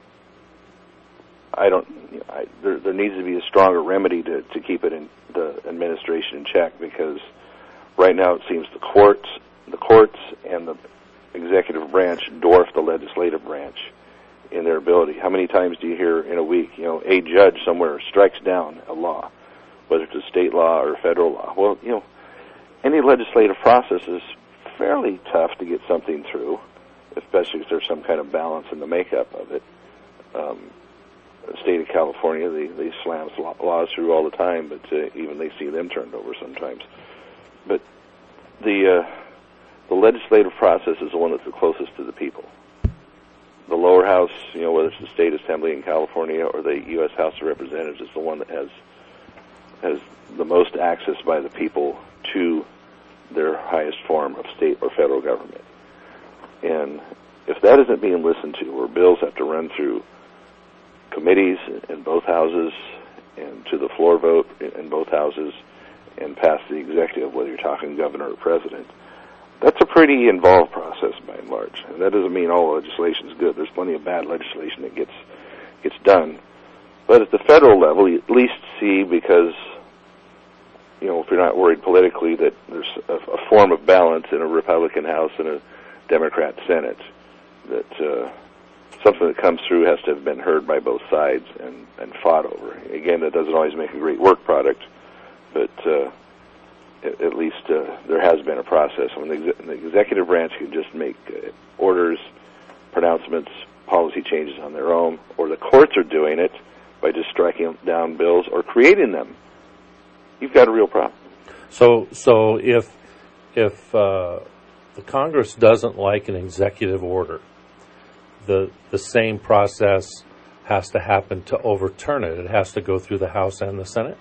I don't. You know, I, there, there needs to be a stronger remedy to, to keep it in the administration in check because right now it seems the courts, the courts, and the executive branch dwarf the legislative branch in their ability. How many times do you hear in a week, you know, a judge somewhere strikes down a law, whether it's a state law or federal law? Well, you know, any legislative process is fairly tough to get something through, especially if there's some kind of balance in the makeup of it. Um, the state of California, they, they slam laws through all the time, but uh, even they see them turned over sometimes. But the uh, the legislative process is the one that's the closest to the people. The lower house, you know, whether it's the state assembly in California or the U S House of Representatives, is the one that has has the most access by the people to their highest form of state or federal government. And if that isn't being listened to, or bills have to run through committees in both houses and to the floor vote in both houses and pass the executive, whether you're talking governor or president, that's a pretty involved process by and large. And that doesn't mean all legislation is good. There's plenty of bad legislation that gets gets done. But at the federal level, you at least see, because, you know, if you're not worried politically, that there's a, a form of balance in a Republican House and a Democrat Senate, that uh, something that comes through has to have been heard by both sides and, and fought over. Again, that doesn't always make a great work product, but uh, at, at least uh, there has been a process. When the, ex- the executive branch can just make uh, orders, pronouncements, policy changes on their own, or the courts are doing it by just striking down bills or creating them, you've got a real problem. So, so if if uh, the Congress doesn't like an executive order, the the same process has to happen to overturn it. It has to go through the House and the Senate?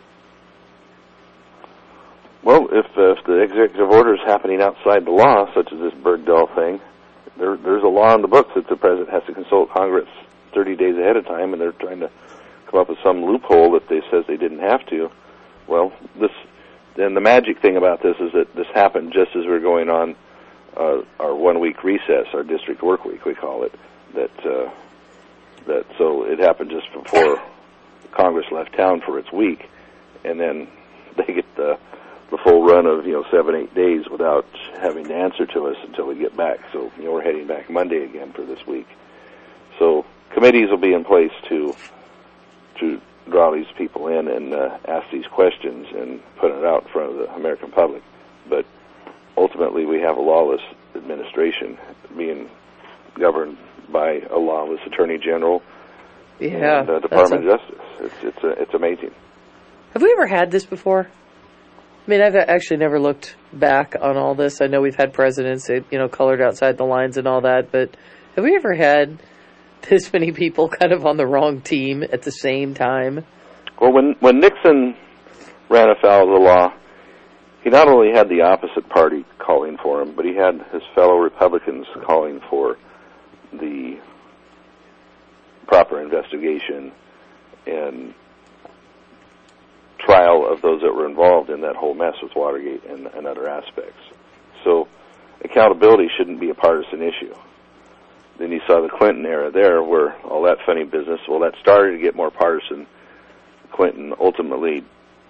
Well, if, uh, if the executive order is happening outside the law, such as this Bergdahl thing, there, there's a law in the books that the president has to consult Congress thirty days ahead of time, and they're trying to come up with some loophole that they says they didn't have to. Well, this, then the magic thing about this is that this happened just as we we're going on uh, our one-week recess, our district work week, we call it. That uh, that so it happened just before Congress left town for its week, and then they get the the full run of, you know, seven, eight days without having to answer to us until we get back. So, you know, we're heading back Monday again for this week. So committees will be in place to to draw these people in and uh, ask these questions and put it out in front of the American public. But ultimately, we have a lawless administration being governed by a lawless Attorney General yeah, and uh, Department of Justice. It's it's uh, it's amazing. Have we ever had this before? I mean, I've actually never looked back on all this. I know we've had presidents that, you know, colored outside the lines and all that, but have we ever had this many people kind of on the wrong team at the same time? Well, when when Nixon ran afoul of the law, he not only had the opposite party calling for him, but he had his fellow Republicans calling for the proper investigation and trial of those that were involved in that whole mess with Watergate and, and other aspects. So accountability shouldn't be a partisan issue. Then you saw the Clinton era there where all that funny business, well, that started to get more partisan. Clinton ultimately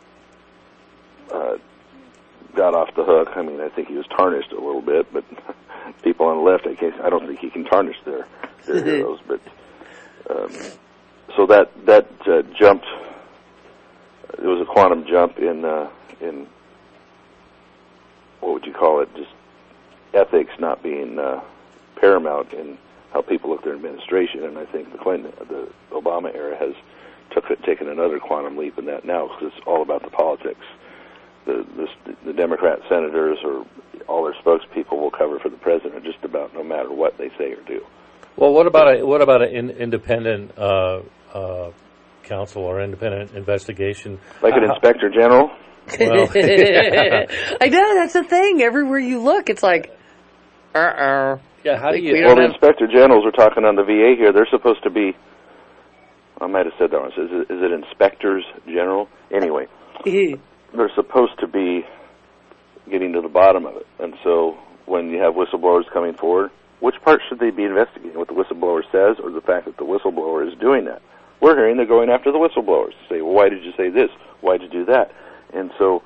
uh, got off the hook. I mean, I think he was tarnished a little bit, but people on the left, I, can't, I don't think he can tarnish their, their heroes. But um, so that that uh, jumped. It was a quantum jump in uh, in what would you call it? Just ethics not being uh, paramount in how people look at their administration. And I think the Clinton, the Obama era has took it, taken another quantum leap in that now, because it's all about the politics. The, the the Democrat senators or all their spokespeople will cover for the president just about no matter what they say or do. Well, what about a what about an in, independent uh, uh, counsel or independent investigation, like an uh, inspector general? Well, I know, that's the thing. Everywhere you look, it's like, uh uh. Yeah, how do you? Well, the inspector generals are talking on the V A here. They're supposed to be. I might have said that once. Is it, is it inspectors general? Anyway, they're supposed to be getting to the bottom of it. And so when you have whistleblowers coming forward, which part should they be investigating? What the whistleblower says or the fact that the whistleblower is doing that? We're hearing they're going after the whistleblowers to say, well, why did you say this? Why did you do that? And so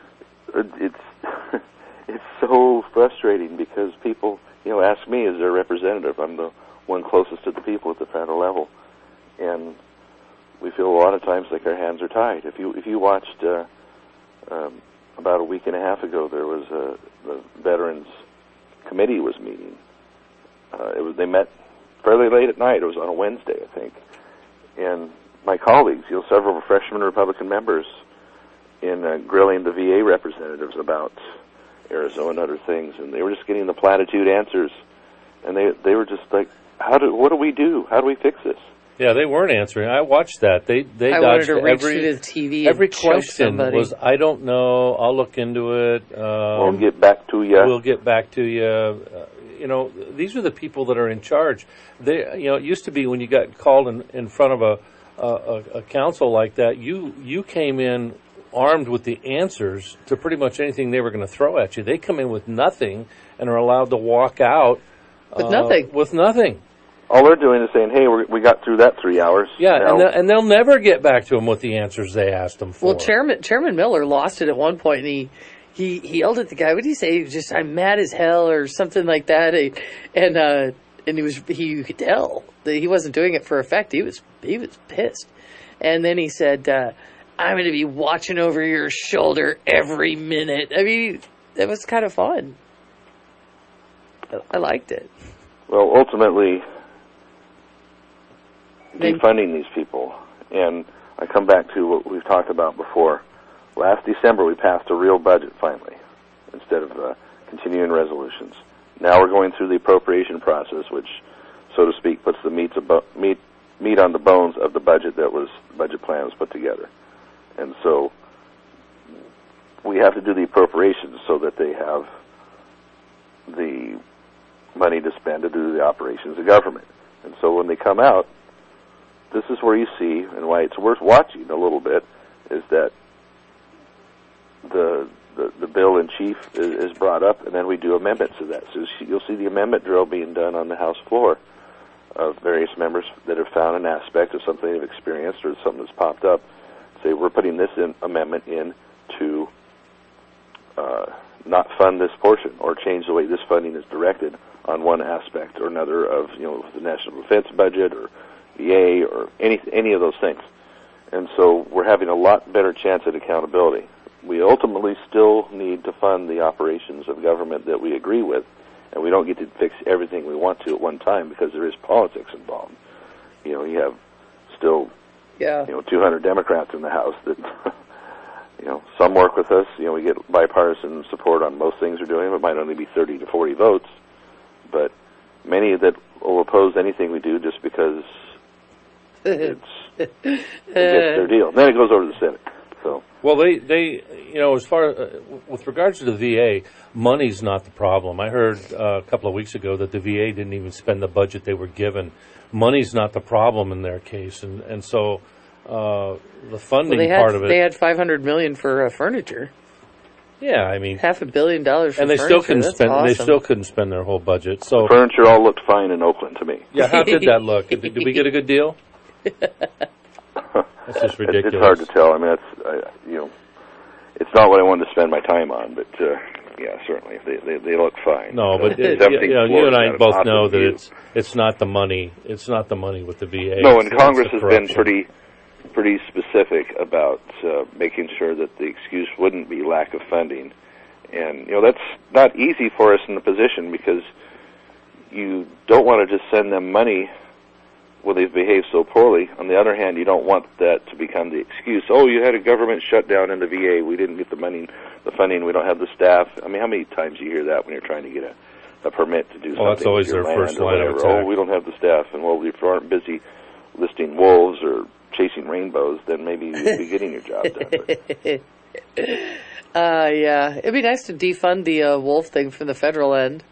it's it's so frustrating because people, you know, ask me as their representative. I'm the one closest to the people at the federal level. And we feel a lot of times like our hands are tied. If you if you watched uh, um, about a week and a half ago, there was a the Veterans Committee was meeting. Uh, it was they met fairly late at night. It was on a Wednesday, I think. And my colleagues, you know, several freshman Republican members, in uh, grilling the V A representatives about Arizona and other things, and they were just getting the platitude answers, and they they were just like, how do what do we do? How do we fix this? Yeah, they weren't answering. I watched that. They they I dodged wanted to reach every through the T V every and choke question somebody. was I don't know. I'll look into it. Um, we'll get back to you. We'll get back to you. Uh, you know, these are the people that are in charge. They, you know, it used to be when you got called in, in front of a, a a council like that, you you came in armed with the answers to pretty much anything they were going to throw at you. They come in with nothing and are allowed to walk out with uh, nothing. With nothing. All they're doing is saying, hey, we're, we got through that three hours. Yeah, now. and, they'll, and they'll never get back to them with the answers they asked them for. Well, Chairman Chairman Miller lost it at one point, and he, he, he yelled at the guy. What did he say? He was just, I'm mad as hell, or something like that. And uh, and he was he you could tell that he wasn't doing it for effect. He was he was pissed. And then he said, uh, I'm going to be watching over your shoulder every minute. I mean, it was kind of fun. I, I liked it. Well, ultimately, defunding these people, and I come back to what we've talked about before. Last December, we passed a real budget finally, instead of uh, continuing resolutions. Now we're going through the appropriation process, which, so to speak, puts the meats abo- meat meat on the bones of the budget that was budget plan was put together. And so we have to do the appropriations so that they have the money to spend to do the operations of government. And so when they come out, this is where you see, and why it's worth watching a little bit, is that the the, the bill in chief is, is brought up, and then we do amendments to that. So you'll see the amendment drill being done on the House floor of various members that have found an aspect of something they've experienced or something that's popped up. Say, we're putting this in, amendment in to uh, not fund this portion or change the way this funding is directed on one aspect or another of, you know, the national defense budget or E A or any any of those things. And so we're having a lot better chance at accountability. We ultimately still need to fund the operations of government that we agree with, and we don't get to fix everything we want to at one time because there is politics involved. You know, you have still, yeah. you know, two hundred Democrats in the House that, you know, some work with us. You know, we get bipartisan support on most things we're doing. It might only be thirty to forty votes, but many that will oppose anything we do just because it's it gets their deal. And then it goes over to the Senate. So. Well, they, they, you know, as far uh, with regards to the V A, money's not the problem. I heard uh, a couple of weeks ago that the V A didn't even spend the budget they were given. Money's not the problem in their case, and and so uh, the funding well, they had, part of it. They had five hundred million for uh, furniture. Yeah, I mean, half a billion dollars, for and they furniture. still couldn't That's spend. awesome. They still couldn't spend their whole budget. So the furniture all looked fine in Oakland to me. Yeah, how did that look? Did, did we get a good deal? That's just ridiculous. It's hard to tell. I mean, that's uh, you know, it's not what I wanted to spend my time on, but uh, yeah, certainly they, they they look fine. No, but the you, you, know, you and I got an both awesome know that view. it's it's not the money. It's not the money with the V A. No, It's- and Congress it's the has been corruption. pretty pretty specific about uh, making sure that the excuse wouldn't be lack of funding. And, you know, that's not easy for us in the position because you don't want to just send them money when they've behaved so poorly. On the other hand, you don't want that to become the excuse. Oh, you had a government shutdown in the V A. We didn't get the money, the funding. We don't have the staff. I mean, how many times do you hear that when you're trying to get a, a permit to do something? Well, that's always with your their land first or line of whatever. attack. Oh, we don't have the staff. And, well, if you aren't busy listing wolves or chasing rainbows, then maybe you'd be getting your job done. But. Uh, yeah, it'd be nice to defund the uh, wolf thing from the federal end.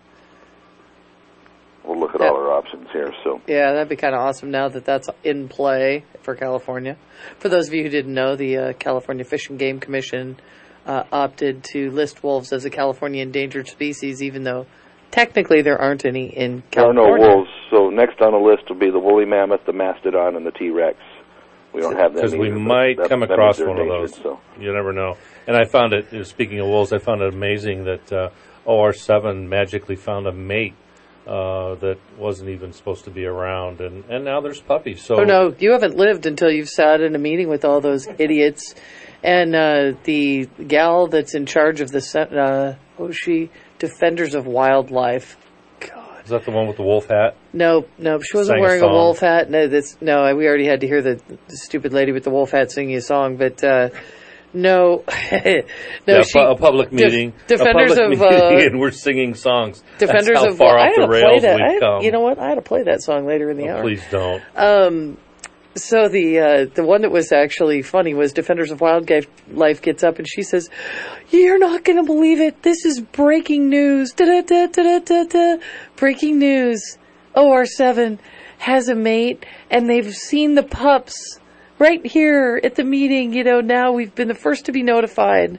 We'll look at all our options here. So Yeah, that'd be kind of awesome now that that's in play for California. For those of you who didn't know, the uh, California Fish and Game Commission uh, opted to list wolves as a California endangered species, even though technically there aren't any in there are California. no wolves. So next on the list will be the woolly mammoth, the mastodon, and the T-Rex. We don't have them Because we either, but might that- come that across means one they're of those. endangered, So. You never know. And I found it, you know, speaking of wolves, I found it amazing that uh, O R seven magically found a mate uh, that wasn't even supposed to be around. And, and now there's puppies. So Oh, no, you haven't lived until you've sat in a meeting with all those idiots. And uh, the gal that's in charge of the, Sen- uh, what was she? Defenders of Wildlife. Is that the one with the wolf hat? No, no, she wasn't Sang a wearing a, song. wolf hat. No, that's no. We already had to hear the, the stupid lady with the wolf hat singing a song, but uh, no, no. Yeah, she, a public def- meeting. defenders a public of uh, meeting, and we're singing songs. defenders That's how of. far I off had the to play rails that. we've I had- come. You know what? I had to play that song later in the Oh, hour. please don't. Um, so the uh, the one that was actually funny was Defenders of Wildlife gets up and she says, "You're not going to believe it. This is breaking news. Da-da-da-da-da-da. Breaking news. O R seven has a mate and they've seen the pups right here at the meeting. You know, now we've been the first to be notified."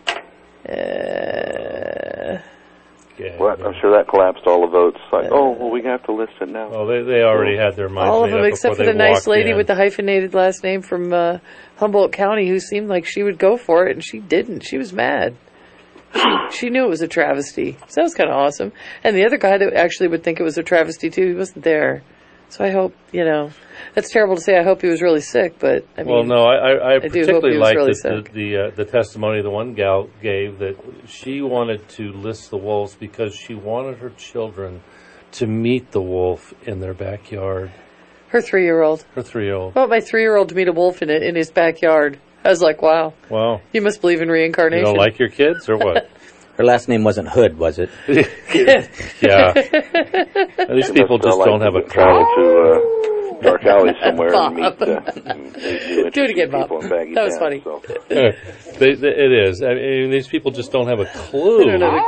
Uh, Well, I'm sure that collapsed all the votes. Like, oh, well, we have to list it now. Oh, they they already had their minds all of made them up except for before the they nice walked lady in. with the hyphenated last name from uh, Humboldt County who seemed like she would go for it, and she didn't. She was mad. She, she knew it was a travesty. So that was kind of awesome. And the other guy that actually would think it was a travesty, too, he wasn't there. So I hope, you know, that's terrible to say. I hope he was really sick, but I mean, well, no, I, I, I do hope particularly he was liked really the, sick. the, the, uh, the testimony the one gal gave that she wanted to list the wolves because she wanted her children to meet the wolf in their backyard. Her three-year-old. Her three-year-old. I want my three-year-old to meet a wolf in it, in his backyard. I was like, wow. Wow. You must believe in You reincarnation. don't like your kids or what? Her last name wasn't Hood, was it? Yeah. These people just don't have a travel clue. to uh, dark alley somewhere and meet, Bob. uh, meet new Do it again, interesting Bob. people in Baggy That was Town, funny. So. they, they, it is. I mean, these people just don't have a clue. They don't have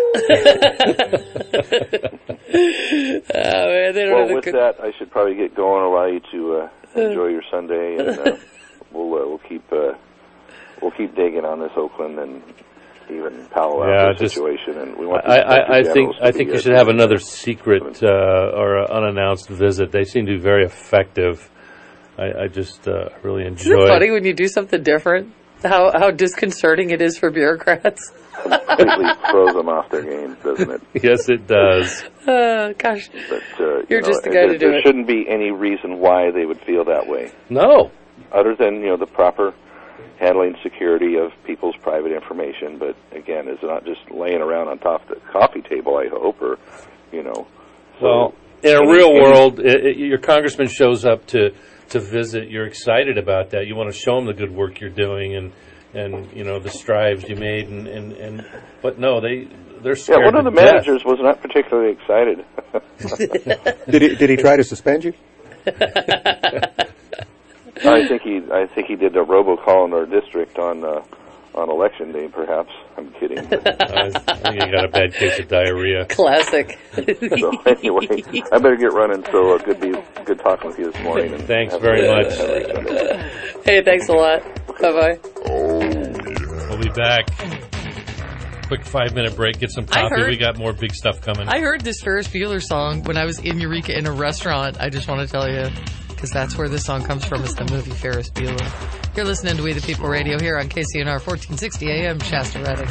Oh, man, they don't Well, have a with good- that, I should probably get going. Allow you to uh, enjoy your Sunday, and uh, we'll uh, we'll keep uh, we'll keep digging on this Oakland and even Palo Alto Yeah, just- situation. And we want I, these I, I country think generals to I be, think you uh, should have another secret uh, or uh, unannounced visit. They seem to be very effective. I, I just uh, really Isn't it enjoy. funny when you do something different? How how disconcerting it is for bureaucrats. completely throws them off their game, doesn't it? Yes, it does. Uh, gosh, But, uh, You're you know, just the and guy there, to do there it. shouldn't be any reason why they would feel that way. No. Other than, you know, the proper handling security of people's private information. But, again, it's not just laying around on top of the coffee table, I hope, or, you know. So Well, in a any- real any- world, it, it, your congressman shows up to, to visit. You're excited about that. You want to show him the good work you're doing and, and you know, the strides you made. And, and, and but no, they they're Yeah, scared one of to the death. managers was not particularly excited. Did he, did he try to suspend you? I think he, I think he did a robocall in our district on, uh, on election day, perhaps. I'm kidding. But. I think you got a bad case of diarrhea. Classic. So anyway, I better get running. So uh, good be good talking with you this morning. And thanks very much. Hey, thanks a lot. Bye bye. We'll be back. Quick five minute break. Get some coffee. heard, we got more big stuff coming. I heard this Ferris Bueller song when I was in Eureka in a restaurant. I just want to tell you, because that's where this song comes from. It's the movie Ferris Bueller. You're listening to We the People Radio here on K C N R fourteen sixty A M Shasta Redding.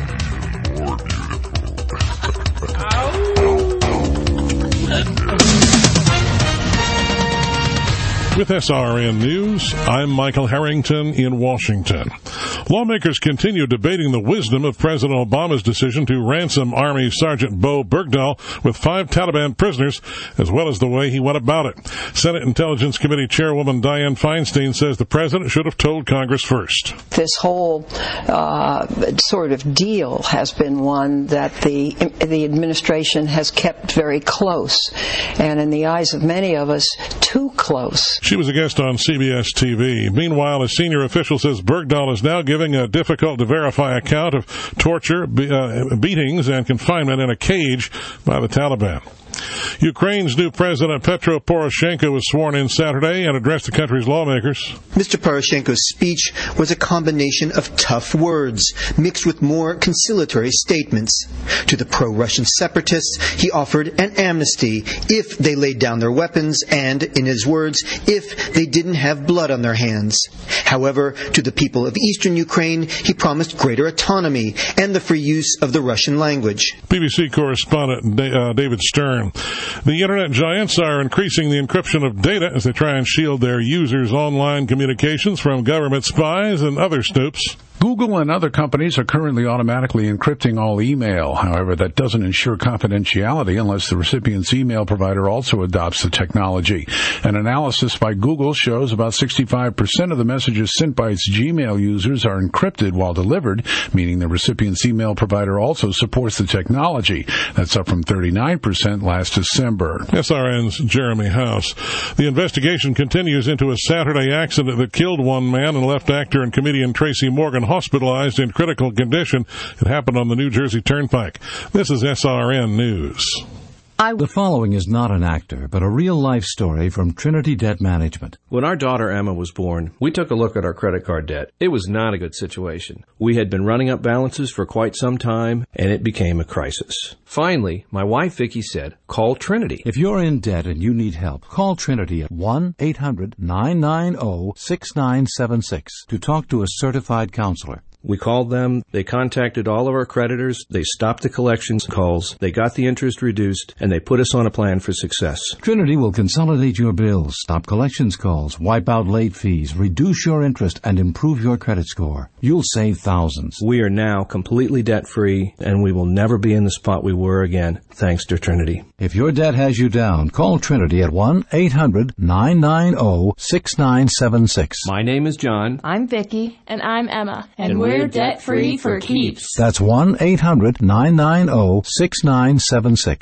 With S R N News, I'm Michael Harrington in Washington. Lawmakers continue debating the wisdom of President Obama's decision to ransom Army Sergeant Bo Bergdahl with five Taliban prisoners, as well as the way he went about it. Senate Intelligence Committee Chairwoman Dianne Feinstein says the president should have told Congress first. This whole uh, sort of deal has been one that the the administration has kept very close, and in the eyes of many of us, too close. She was a guest on C B S T V. Meanwhile, a senior official says Bergdahl is now giving a difficult-to-verify account of torture, be, uh, beatings, and confinement in a cage by the Taliban. Ukraine's new president, Petro Poroshenko, was sworn in Saturday and addressed the country's lawmakers. Mister Poroshenko's speech was a combination of tough words mixed with more conciliatory statements. To the pro-Russian separatists, he offered an amnesty if they laid down their weapons and, in his words, if they didn't have blood on their hands. However, to the people of eastern Ukraine, he promised greater autonomy and the free use of the Russian language. B B C correspondent uh, David Stern. The internet giants are increasing the encryption of data as they try and shield their users' online communications from government spies and other snoops. Google and other companies are currently automatically encrypting all email. However, that doesn't ensure confidentiality unless the recipient's email provider also adopts the technology. An analysis by Google shows about sixty-five percent of the messages sent by its Gmail users are encrypted while delivered, meaning the recipient's email provider also supports the technology. That's up from thirty-nine percent last December. S R N's Jeremy House. The investigation continues into a Saturday accident that killed one man and left actor and comedian Tracy Morgan hospitalized in critical condition. It happened on the New Jersey Turnpike. This is S R N News. The following is not an actor, but a real-life story from Trinity Debt Management. When our daughter Emma was born, we took a look at our credit card debt. It was not a good situation. We had been running up balances for quite some time, and it became a crisis. Finally, my wife Vicki said, call Trinity. If you're in debt and you need help, call Trinity at one eight hundred nine nine zero six nine seven six to talk to a certified counselor. We called them, they contacted all of our creditors, they stopped the collections calls, they got the interest reduced, and they put us on a plan for success. Trinity will consolidate your bills, stop collections calls, wipe out late fees, reduce your interest, and improve your credit score. You'll save thousands. We are now completely debt-free, and we will never be in the spot we were again, thanks to Trinity. If your debt has you down, call Trinity at one eight hundred nine nine zero six nine seven six. My name is John. I'm Vicki. And I'm Emma. And, and we're We're debt-free for keeps. That's one eight hundred nine nine zero six nine seven six.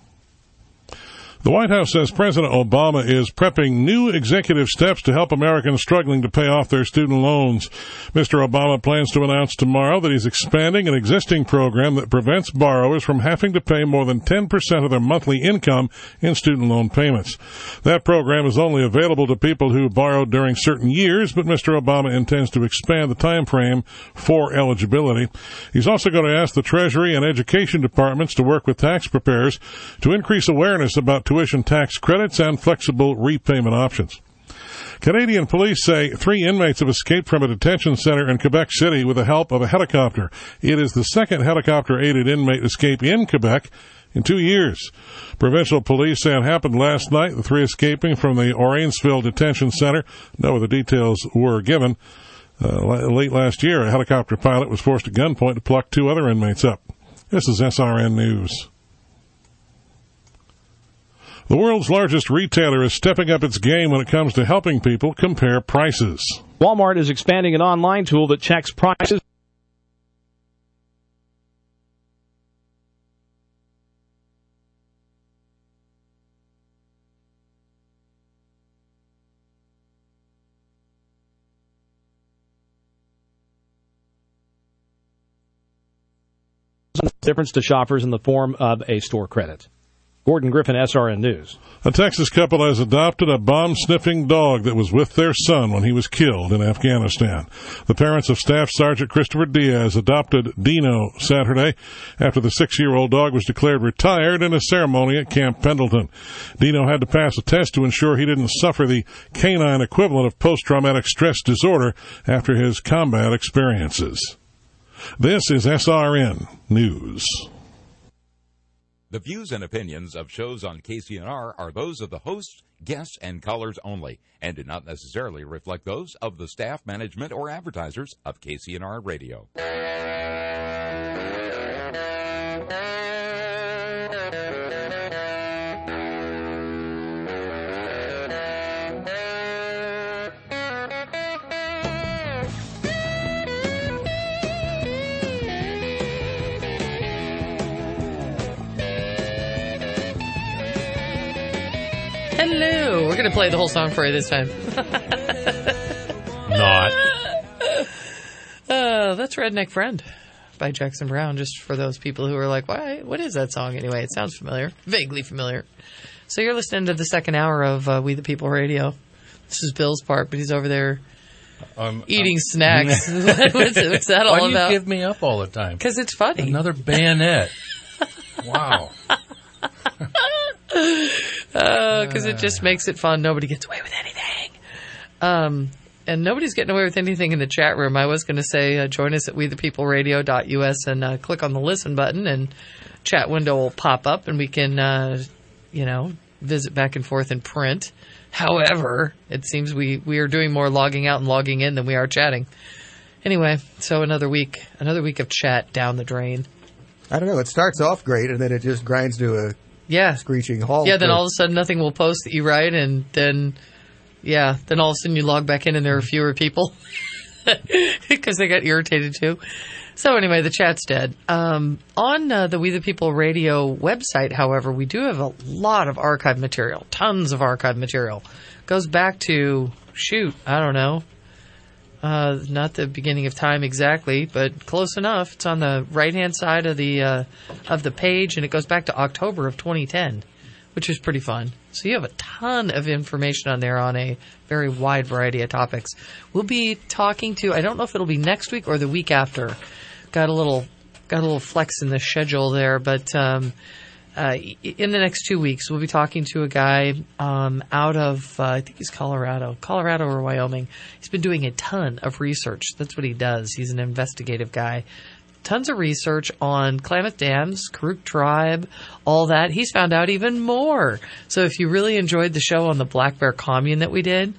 The White House says President Obama is prepping new executive steps to help Americans struggling to pay off their student loans. Mister Obama plans to announce tomorrow that he's expanding an existing program that prevents borrowers from having to pay more than ten percent of their monthly income in student loan payments. That program is only available to people who borrowed during certain years, but Mister Obama intends to expand the time frame for eligibility. He's also going to ask the Treasury and Education departments to work with tax preparers to increase awareness about tuition tax credits and flexible repayment options. Canadian police say three inmates have escaped from a detention center in Quebec City with the help of a helicopter. It is the second helicopter-aided inmate escape in Quebec in two years. Provincial police say it happened last night, the three escaping from the Orainsville Detention Center. No other details were given. Uh, late last year, a helicopter pilot was forced at gunpoint to pluck two other inmates up. This is S R N News. The world's largest retailer is stepping up its game when it comes to helping people compare prices. Walmart is expanding an online tool that checks prices. difference to shoppers in the form of a store credit. Gordon Griffin, S R N News. A Texas couple has adopted a bomb-sniffing dog that was with their son when he was killed in Afghanistan. The parents of Staff Sergeant Christopher Diaz adopted Dino Saturday after the six-year-old dog was declared retired in a ceremony at Camp Pendleton. Dino had to pass a test to ensure he didn't suffer the canine equivalent of post-traumatic stress disorder after his combat experiences. This is S R N News. The views and opinions of shows on K C N R are those of the hosts, guests, and callers only, and do not necessarily reflect those of the staff, management, or advertisers of K C N R Radio. Hello. We're going to play the whole song for you this time. Not. Uh, that's Redneck Friend by Jackson Browne, just for those people who are like, why? What is that song anyway? It sounds familiar, vaguely familiar. So you're listening to the second hour of uh, We the People Radio. This is Bill's part, but he's over there um, eating um, snacks. what's, what's that all Why do about? you give me up all the time? Because it's funny. Another bayonet. Wow. Because uh, it just makes it fun. Nobody gets away with anything. Um, and nobody's getting away with anything in the chat room. I was going to say uh, join us at we the people radio dot U S and uh, click on the listen button, and chat window will pop up, and we can, uh, you know, visit back and forth in print. However, it seems we, we are doing more logging out and logging in than we are chatting. Anyway, so another week, another week of chat down the drain. I don't know. It starts off great, and then it just grinds to a yeah screeching halt. Yeah, then all of a sudden nothing will post that you write, and then, yeah, then all of a sudden you log back in and there are fewer people because they got irritated too. So anyway, the chat's dead. Um, on uh, the We the People Radio website, however, we do have a lot of archive material, tons of archive material. Goes back to, shoot, I don't know, uh, not the beginning of time exactly, but close enough. It's on the right-hand side of the uh, of the page, and it goes back to October of twenty ten, which is pretty fun. So you have a ton of information on there on a very wide variety of topics. We'll be talking to, I don't know if it'll be next week or the week after. Got a little got a little flex in the schedule there, but um, uh, in the next two weeks, we'll be talking to a guy um, out of, uh, I think he's Colorado, Colorado or Wyoming. He's been doing a ton of research. That's what he does. He's an investigative guy. Tons of research on Klamath Dams, Karuk Tribe, all that. He's found out even more. So if you really enjoyed the show on the Black Bear Commune that we did,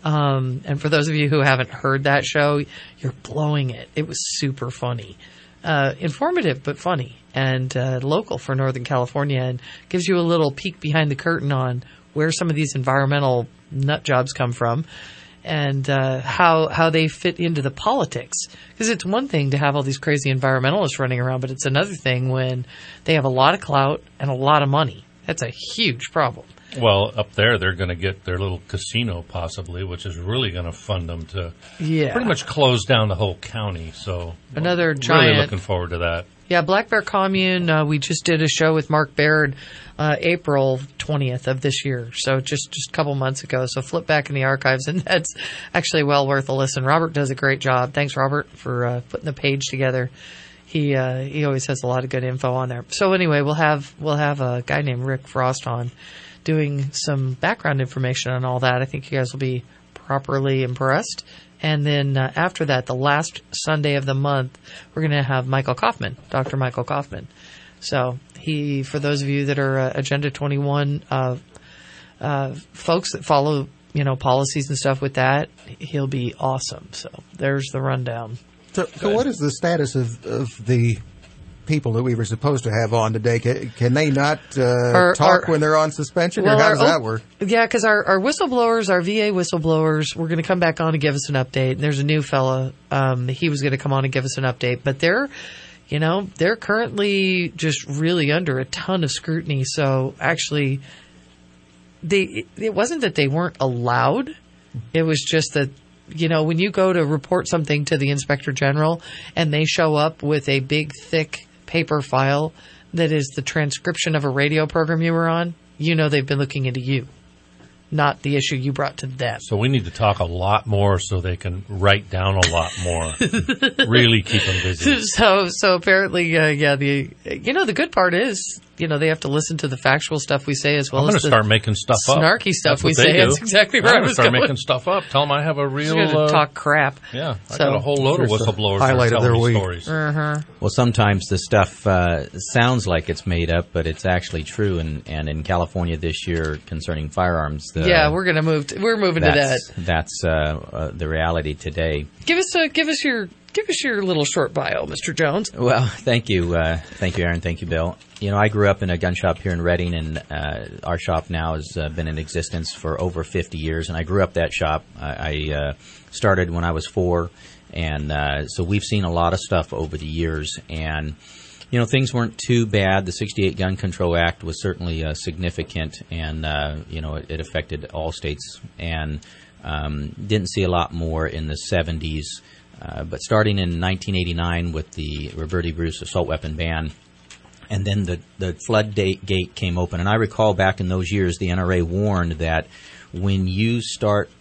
um, and for those of you who haven't heard that show, you're blowing it. It was super funny. Uh, informative, but funny, and uh, local for Northern California, and gives you a little peek behind the curtain on where some of these environmental nut jobs come from, and uh, how how they fit into the politics. Because it's one thing to have all these crazy environmentalists running around, but it's another thing when they have a lot of clout and a lot of money. That's a huge problem. Well, up there, they're going to get their little casino, possibly, which is really going to fund them to Yeah. pretty much close down the whole county. So Another really giant- looking forward to that. Yeah, Black Bear Commune, uh, we just did a show with Mark Baird uh, April twentieth of this year, so just, just a couple months ago. So flip back in the archives, and that's actually well worth a listen. Robert does a great job. Thanks, Robert, for uh, putting the page together. He uh, he always has a lot of good info on there. So anyway, we'll have we'll have a guy named Rick Frost on doing some background information on all that. I think you guys will be properly impressed. And then uh, after that, the last Sunday of the month, we're going to have Michael Kaufman, Doctor Michael Kaufman. So he, for those of you that are uh, Agenda twenty-one uh, uh, folks that follow, you know, policies and stuff with that, he'll be awesome. So there's the rundown. So, so what is the status of, of the people that we were supposed to have on today? Can, can they not uh, Our- talk our- when they're on suspension, Well, or how our does that op- work? Yeah, because our, our whistleblowers, our V A whistleblowers, were going to come back on and give us an update. And there's a new fella. Um, he was going to come on and give us an update. But they're, you know, they're currently just really under a ton of scrutiny. So actually, they it wasn't that they weren't allowed. It was just that, you know, when you go to report something to the Inspector General and they show up with a big, thick paper file that is the transcription of a radio program you were on, you know they've been looking into you, not the issue you brought to them. So we need to talk a lot more so they can write down a lot more. Really keep them busy. So, so apparently, uh, yeah, the, you know, the good part is, you know, they have to listen to the factual stuff we say as well I'm as gonna the start making stuff up. snarky stuff That's we what they say. do. That's exactly I'm where I gonna was start going. making stuff up. Tell them I have a real Just gonna uh, talk crap. Yeah, I So- got a whole load of Here's the whistleblowers highlight that of are their telling me week. stories. Uh-huh. Well, sometimes the stuff uh, sounds like it's made up, but it's actually true. And, and in California this year, concerning firearms, the, Yeah, we're gonna move. To, we're moving to that. that's, that's uh, uh, the reality today. Give us a, give us your give us your little short bio, Mister Jones. Well, thank you, uh, thank you, Aaron. Thank you, Bill. You know, I grew up in a gun shop here in Reading, and uh, our shop now has uh, been in existence for over fifty years. And I grew up that shop. I, I uh, started when I was four, and uh, so we've seen a lot of stuff over the years. And you know, things weren't too bad. The sixty-eight Gun Control Act was certainly uh, significant, and uh, you know, it, it affected all states. And um, didn't see a lot more in the seventies. Uh, but starting in nineteen eighty-nine with the Roberti Bruce assault weapon ban, and then the, the floodgate gate came open. And I recall back in those years, the N R A warned that when you start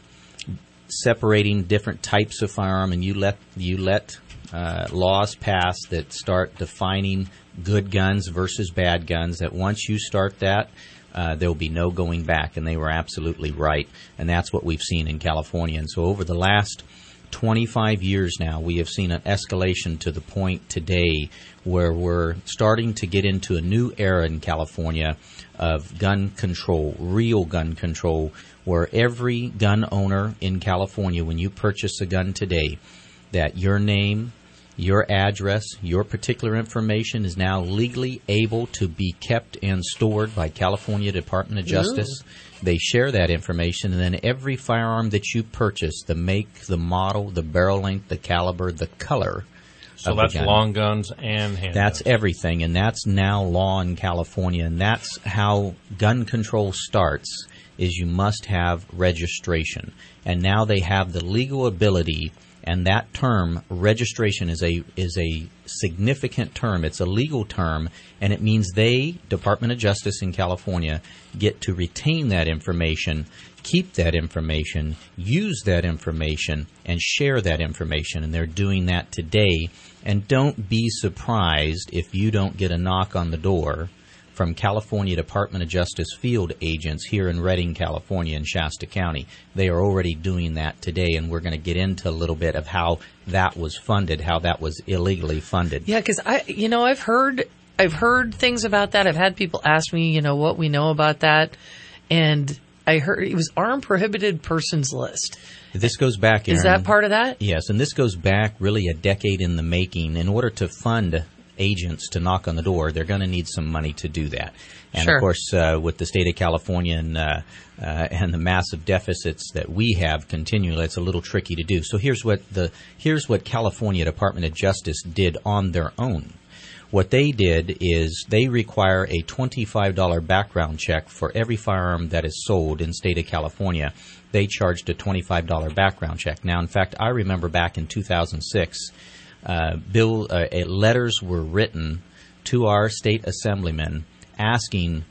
separating different types of firearm and you let you let uh, laws pass that start defining good guns versus bad guns, that once you start that, uh, there will be no going back. And they were absolutely right. And that's what we've seen in California. And so over the last twenty-five years now, we have seen an escalation to the point today where we're starting to get into a new era in California of gun control, real gun control, where every gun owner in California, when you purchase a gun today, that your name, your address, your particular information is now legally able to be kept and stored by California Department of Justice. Ooh. They share that information, and then every firearm that you purchase, the make, the model, the barrel length, the caliber, the color. So of the that's gun. long guns and handguns. That's everything, and that's now law in California, and that's how gun control starts, is you must have registration. And now they have the legal ability, and that term, registration, is a is a significant term. It's a legal term, and it means they, Department of Justice in California, get to retain that information, keep that information, use that information, and share that information. And they're doing that today. And don't be surprised if you don't get a knock on the door from California Department of Justice field agents here in Redding, California, and Shasta County. They are already doing that today, and we're going to get into a little bit of how that was funded, how that was illegally funded. Yeah, because I, you know, I've heard, I've heard things about that. I've had people ask me, you know, what we know about that, and I heard it was armed prohibited persons list. This goes back, Aaron. Is that part of that? Yes, and this goes back really a decade in the making. In order to fund agents to knock on the door, they're going to need some money to do that. And Sure. of course, uh, with the state of California and, uh, uh, and the massive deficits that we have continually, it's a little tricky to do. So here's what the here's what California Department of Justice did on their own. What they did is they require a twenty-five dollars background check for every firearm that is sold in state of California. They charged a twenty-five dollars background check. Now, in fact, I remember back in two thousand six, uh, bill uh, uh, letters were written to our state assemblymen asking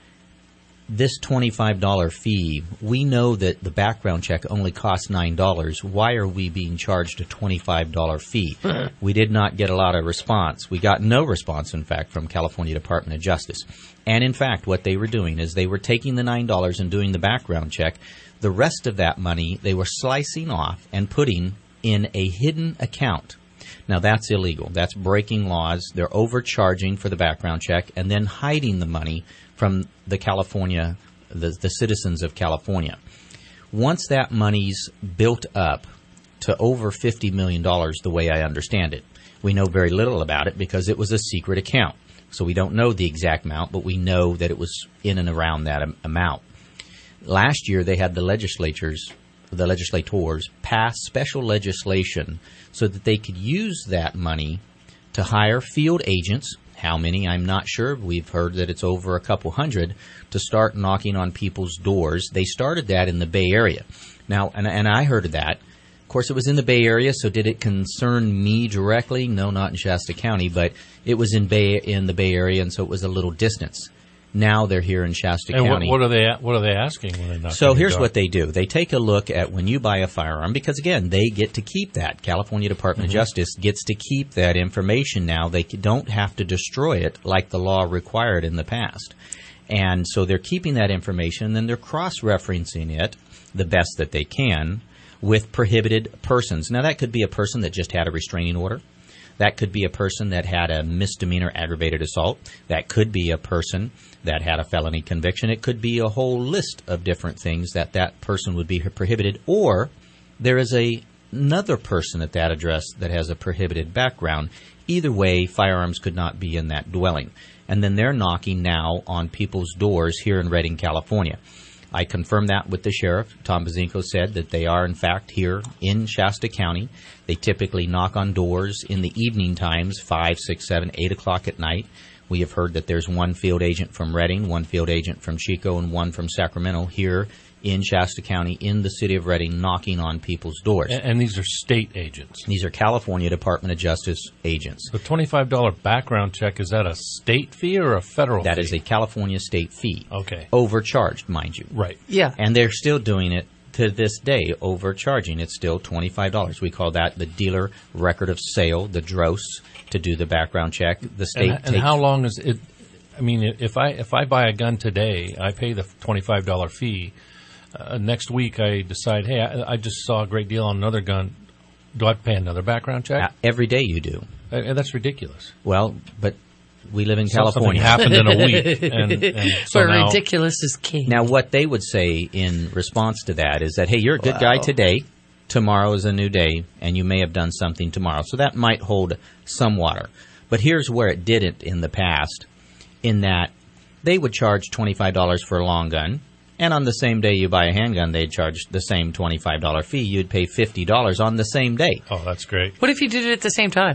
this twenty-five dollars fee. We know that the background check only costs nine dollars. Why are we being charged a twenty-five dollars fee? We did not get a lot of response. We got no response, in fact, from California Department of Justice. And in fact, what they were doing is they were taking the nine dollars and doing the background check. The rest of that money they were slicing off and putting in a hidden account. Now, that's illegal. That's breaking laws. They're overcharging for the background check and then hiding the money from the California, the, the citizens of California. Once that money's built up to over fifty million dollars, the way I understand it, we know very little about it because it was a secret account. So we don't know the exact amount, but we know that it was in and around that am- amount. Last year, they had the legislatures, the legislators pass special legislation so that they could use that money to hire field agents. How many, I'm not sure. We've heard that it's over a couple hundred to start knocking on people's doors. They started that in the Bay Area. Now, and, and I heard of that. course, it was in the Bay Area, so did it concern me directly? No, not in Shasta County, but it was in Bay in the Bay Area, and so it was a little distance. Now they're here in Shasta and County. What, what are they? What are they asking when they knock So on your here's door? what they do. They take a look at when you buy a firearm, because, again, they get to keep that. California Department Mm-hmm. of Justice gets to keep that information now. They don't have to destroy it like the law required in the past. And so they're keeping that information, and then they're cross-referencing it the best that they can with prohibited persons. Now, that could be a person that just had a restraining order. That could be a person that had a misdemeanor aggravated assault. That could be a person that had a felony conviction. It could be a whole list of different things that that person would be prohibited. Or there is a, another person at that address that has a prohibited background. Either way, firearms could not be in that dwelling. And then they're knocking now on people's doors here in Redding, California. I confirmed that with the sheriff. Tom Bazinko said that they are, in fact, here in Shasta County. They typically knock on doors in the evening times, five, six, seven, eight o'clock at night. We have heard that there's one field agent from Redding, one field agent from Chico, and one from Sacramento here in Shasta County in the city of Redding knocking on people's doors. And, and these are state agents. These are California Department of Justice agents. The twenty-five dollars background check, is that a state fee or a federal That fee? is a California state fee. Okay. Overcharged, mind you. Right. Yeah. And they're still doing it to this day, overcharging. It's still twenty-five dollars. We call that the dealer record of sale, the D R O S, to do the background check. The state And, and takes, how long is it? I mean, if I if I buy a gun today, I pay the twenty-five dollars fee. Uh, next week, I decide, hey, I, I just saw a great deal on another gun. Do I pay another background check? every day you do. Uh, that's ridiculous. Well, but we live in So something California. happened in a week, and, and so Where now, ridiculous is king. Now, what they would say in response to that is that, hey, you're a good Wow. guy today. Tomorrow is a new day, and you may have done something tomorrow. So that might hold some water. But here's where it didn't in the past, in that they would charge twenty-five dollars for a long gun, and on the same day you buy a handgun, they'd charge the same twenty-five dollars fee. You'd pay fifty dollars on the same day. Oh, that's great. What if you did it at the same time?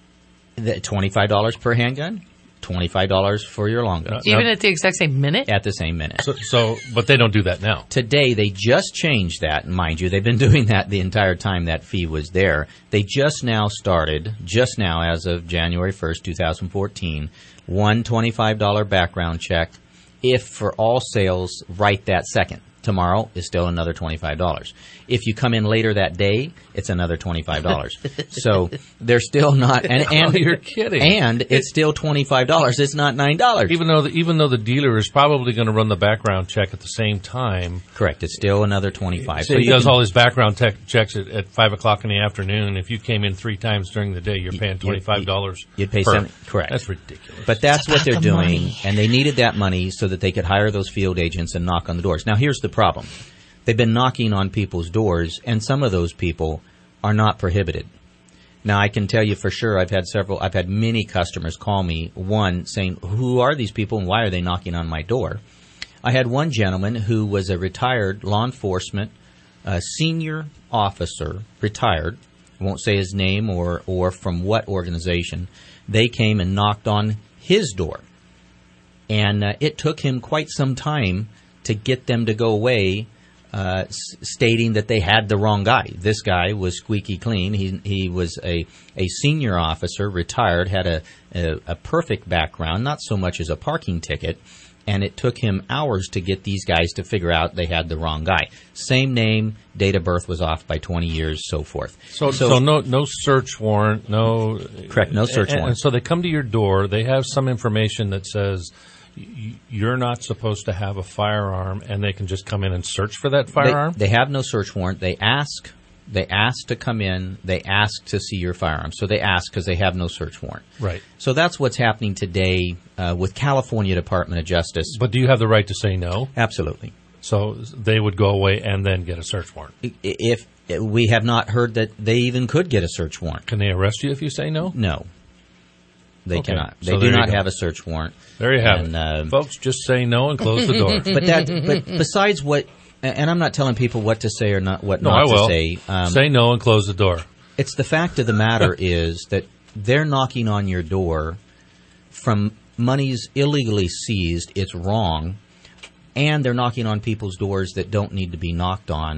The twenty-five dollars per handgun, twenty-five dollars for your long gun. Even at the exact same minute? At the same minute. So, so, but they don't do that now. Today, they just changed that, and mind you, they've been doing that the entire time that fee was there. They just now started, just now as of January first, twenty fourteen, one twenty-five dollars background check if for all sales right that second. Tomorrow is still another twenty-five dollars. If you come in later that day, it's another twenty-five dollars. So they're still not, and, and Oh, you're kidding. And it's still twenty-five dollars. It's not nine dollars. Even though the, even though the dealer is probably going to run the background check at the same time. Correct. It's still another twenty-five. So So he you does can- all his background tech checks at, at five o'clock in the afternoon. If you came in three times during the day, you're paying twenty-five dollars. You'd pay per. seven, correct. That's ridiculous. But that's It's what about they're the doing, money. and they needed that money so that they could hire those field agents and knock on the doors. Now, here's the problem. They've been knocking on people's doors, and some of those people are not prohibited. Now, I can tell you for sure I've had several, I've had many customers call me, one, saying, who are these people and why are they knocking on my door? I had one gentleman who was a retired law enforcement uh, senior officer, retired, I won't say his name or, or from what organization. They came and knocked on his door. And uh, it took him quite some time to get them to go away, uh, s- stating that they had the wrong guy. This guy was squeaky clean. He he was a, a senior officer, retired, had a, a, a perfect background, not so much as a parking ticket. And it took him hours to get these guys to figure out they had the wrong guy. Same name, date of birth was off by twenty years, so forth. So, so, no no search warrant, no... Correct, no search and, warrant. And so they come to your door, they have some information that says y- you're not supposed to have a firearm, and they can just come in and search for that firearm? They, they have no search warrant. They ask, they ask to come in. They ask to see your firearm. So they ask because they have no search warrant. Right. So that's what's happening today uh, with California Department of Justice. But do you have the right to say no? Absolutely. So they would go away and then get a search warrant. I- If we have not heard that they even could get a search warrant. Can they arrest you if you say no? No. They Okay. cannot. They So do there you not go. have a search warrant. There you have And, it. uh, Folks, just say no and close the door. but that, but besides what, and I'm not telling people what to say or not what No, not I will. to say. Um, say no and close the door. It's the fact of the matter is that they're knocking on your door from monies illegally seized. It's wrong. And they're knocking on people's doors that don't need to be knocked on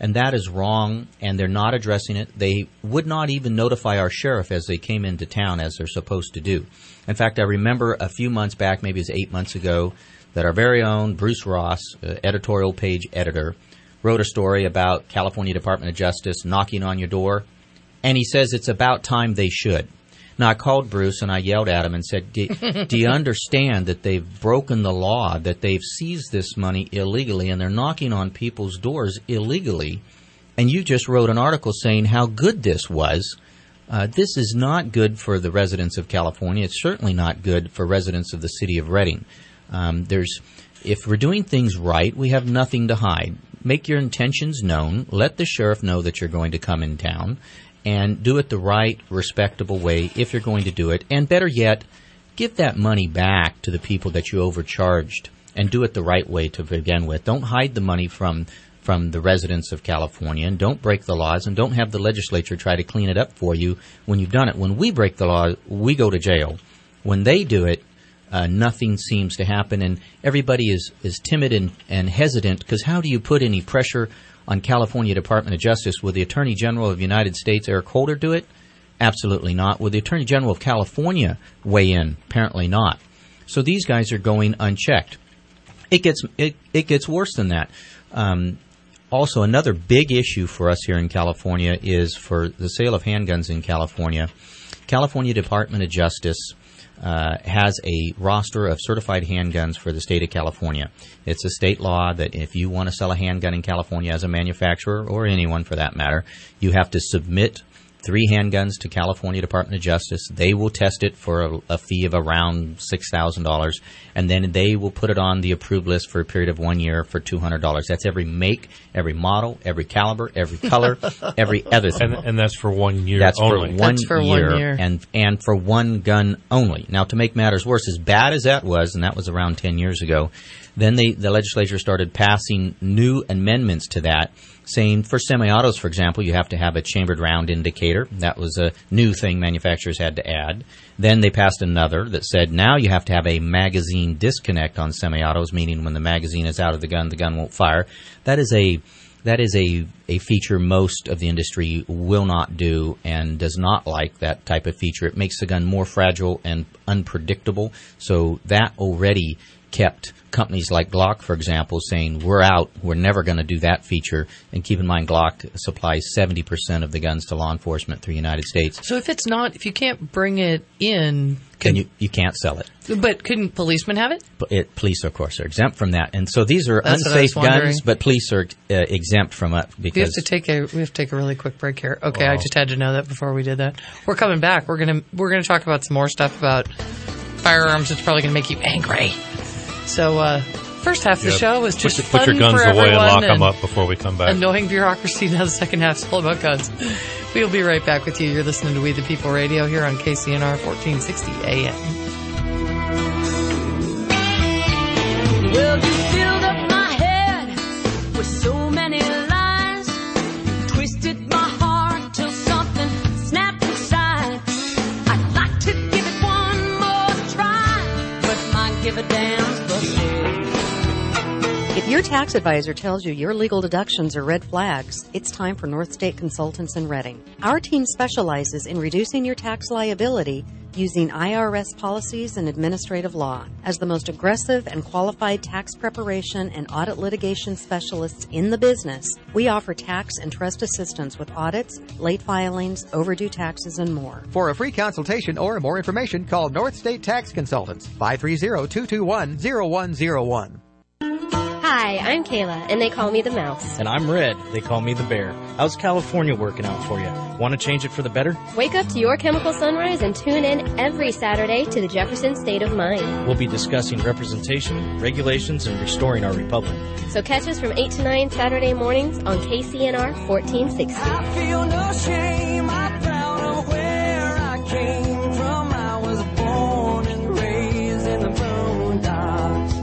And that is wrong, and they're not addressing it. They would not even notify our sheriff as they came into town, as they're supposed to do. In fact, I remember a few months back, maybe it was eight months ago, that our very own Bruce Ross, uh, editorial page editor, wrote a story about California Department of Justice knocking on your door, and he says it's about time they should. Now, I called Bruce and I yelled at him and said, do, do you understand that they've broken the law, that they've seized this money illegally, and they're knocking on people's doors illegally? And you just wrote an article saying how good this was. Uh, this is not good for the residents of California. It's certainly not good for residents of the city of Redding. Um, there's, if we're doing things right, we have nothing to hide. Make your intentions known. Let the sheriff know that you're going to come in town. And do it the right, respectable way if you're going to do it. And better yet, give that money back to the people that you overcharged, and do it the right way to begin with. Don't hide the money from from the residents of California, and don't break the laws, and don't have the legislature try to clean it up for you when you've done it. When we break the law, we go to jail. When they do it, uh, nothing seems to happen, and everybody is, is timid and, and hesitant, because how do you put any pressure on California Department of Justice? Will the Attorney General of the United States, Eric Holder, do it? Absolutely not. Will the Attorney General of California weigh in? Apparently not. So these guys are going unchecked. It gets it, it gets worse than that. Um, also, another big issue for us here in California is for the sale of handguns in California. California Department of Justice Uh, has a roster of certified handguns for the state of California. It's a state law that if you want to sell a handgun in California as a manufacturer, or anyone for that matter, you have to submit three handguns to California Department of Justice. They will test it for a, a fee of around six thousand dollars, and then they will put it on the approved list for a period of one year for two hundred dollars. That's every make, every model, every caliber, every color, every other thing. And, and that's for one year that's only. For one that's for year, one year. And, and for one gun only. Now, to make matters worse, as bad as that was, and that was around ten years ago, then they, the legislature started passing new amendments to that, saying for semi-autos, for example, you have to have a chambered round indicator. That was a new thing manufacturers had to add. Then they passed another that said now you have to have a magazine disconnect on semi-autos, meaning when the magazine is out of the gun, the gun won't fire. That is a that is a, a feature most of the industry will not do and does not like that type of feature. It makes the gun more fragile and unpredictable. So that already kept companies like Glock, for example, saying, we're out, we're never going to do that feature. And keep in mind, Glock supplies seventy percent of the guns to law enforcement through the United States. So if it's not, if you can't bring it in... Then you, you can't sell it. But couldn't policemen have it? But it? Police, of course, are exempt from that. And so these are That's unsafe guns, but police are uh, exempt from it. Because we have to take a we have to take a really quick break here. Okay, wow. I just had to know that before we did that. We're coming back. We're gonna we're gonna talk about some more stuff about firearms. It's probably gonna make you angry. So uh, first half of the yep. show was just put, fun put your guns for away and lock and them up before we come back. Annoying bureaucracy. Now the second half is all about guns. We'll be right back with you. You're listening to We the People Radio here on K C N R fourteen sixty A M. Well, you filled up my head with so many lies, twisted my heart till something snapped inside. I'd like to give it one more try, but my give a damn's busted. If your tax advisor tells you your legal deductions are red flags, it's time for North State Consultants in Redding. Our team specializes in reducing your tax liability using I R S policies and administrative law. As the most aggressive and qualified tax preparation and audit litigation specialists in the business, we offer tax and trust assistance with audits, late filings, overdue taxes, and more. For a free consultation or more information, call North State Tax Consultants, five three zero, two two one, zero one zero one. Hi, I'm Kayla, and they call me the Mouse. And I'm Red. They call me the Bear. How's California working out for you? Want to change it for the better? Wake up to your chemical sunrise and tune in every Saturday to the Jefferson State of Mind. We'll be discussing representation, regulations, and restoring our republic. So catch us from eight to nine Saturday mornings on K C N R fourteen sixty. I feel no shame. I'm proud of where I came from. I was born and raised in the boondocks.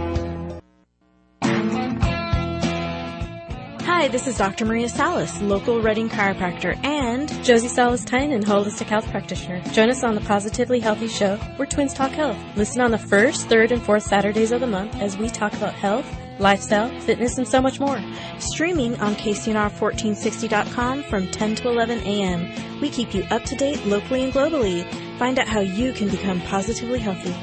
Hi, this is Doctor Maria Salas, local Redding chiropractor, and Josie Salas-Tynan, holistic health practitioner. Join us on the Positively Healthy Show, where twins talk health. Listen on the first, third, and fourth Saturdays of the month as we talk about health, lifestyle, fitness, and so much more. Streaming on K C N R fourteen sixty dot com from ten to eleven a.m. We keep you up to date locally and globally. Find out how you can become positively healthy.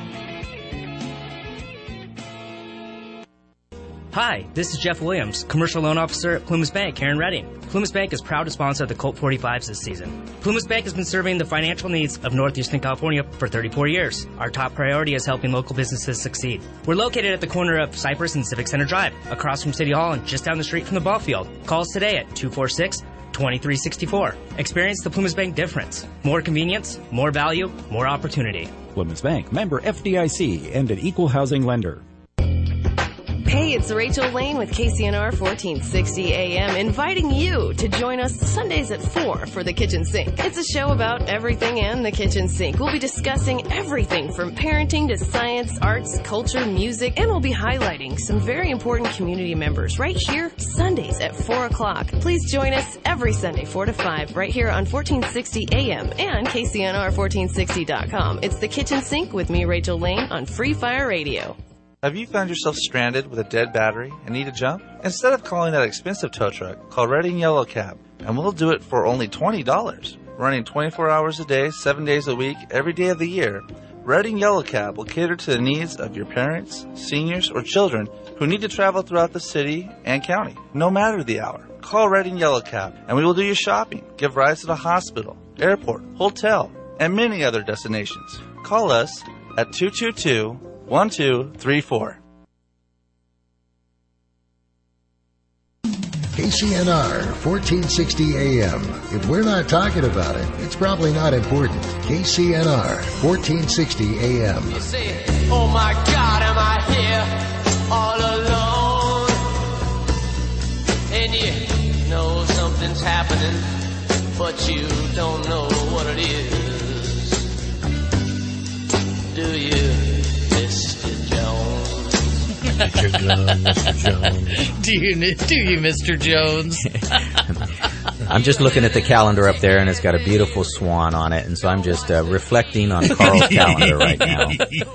Hi, this is Jeff Williams, Commercial Loan Officer at Plumas Bank here in Reading. Plumas Bank is proud to sponsor the Colt forty-fives this season. Plumas Bank has been serving the financial needs of Northeastern California for thirty-four years. Our top priority is helping local businesses succeed. We're located at the corner of Cypress and Civic Center Drive, across from City Hall and just down the street from the ball field. Call us today at two four six, two three six four. Experience the Plumas Bank difference. More convenience, more value, more opportunity. Plumas Bank, member F D I C, and an equal housing lender. Hey, it's Rachel Lane with K C N R fourteen sixty A M, inviting you to join us Sundays at four for The Kitchen Sink. It's a show about everything and the kitchen sink. We'll be discussing everything from parenting to science, arts, culture, music, and we'll be highlighting some very important community members right here Sundays at four o'clock. Please join us every Sunday, four to five, right here on fourteen sixty A M and K C N R fourteen sixty dot com. It's The Kitchen Sink with me, Rachel Lane, on Free Fire Radio. Have you found yourself stranded with a dead battery and need a jump? Instead of calling that expensive tow truck, call Redding Yellow Cab, and we'll do it for only twenty dollars. Running twenty-four hours a day, seven days a week, every day of the year, Redding Yellow Cab will cater to the needs of your parents, seniors, or children who need to travel throughout the city and county, no matter the hour. Call Redding Yellow Cab, and we will do your shopping, give rides to the hospital, airport, hotel, and many other destinations. Call us at two two two, one two three four. K C N R fourteen sixty A M. If we're not talking about it, it's probably not important. K C N R fourteen sixty A M. You say, oh my God, am I here all alone? And you know something's happening, but you don't know what it is. Do you? Mister Jones. Mister Jones, Mister Jones. Do you, do you, Mister Jones? I'm just looking at the calendar up there, and it's got a beautiful swan on it, and so I'm just uh, reflecting on Carl's calendar right now.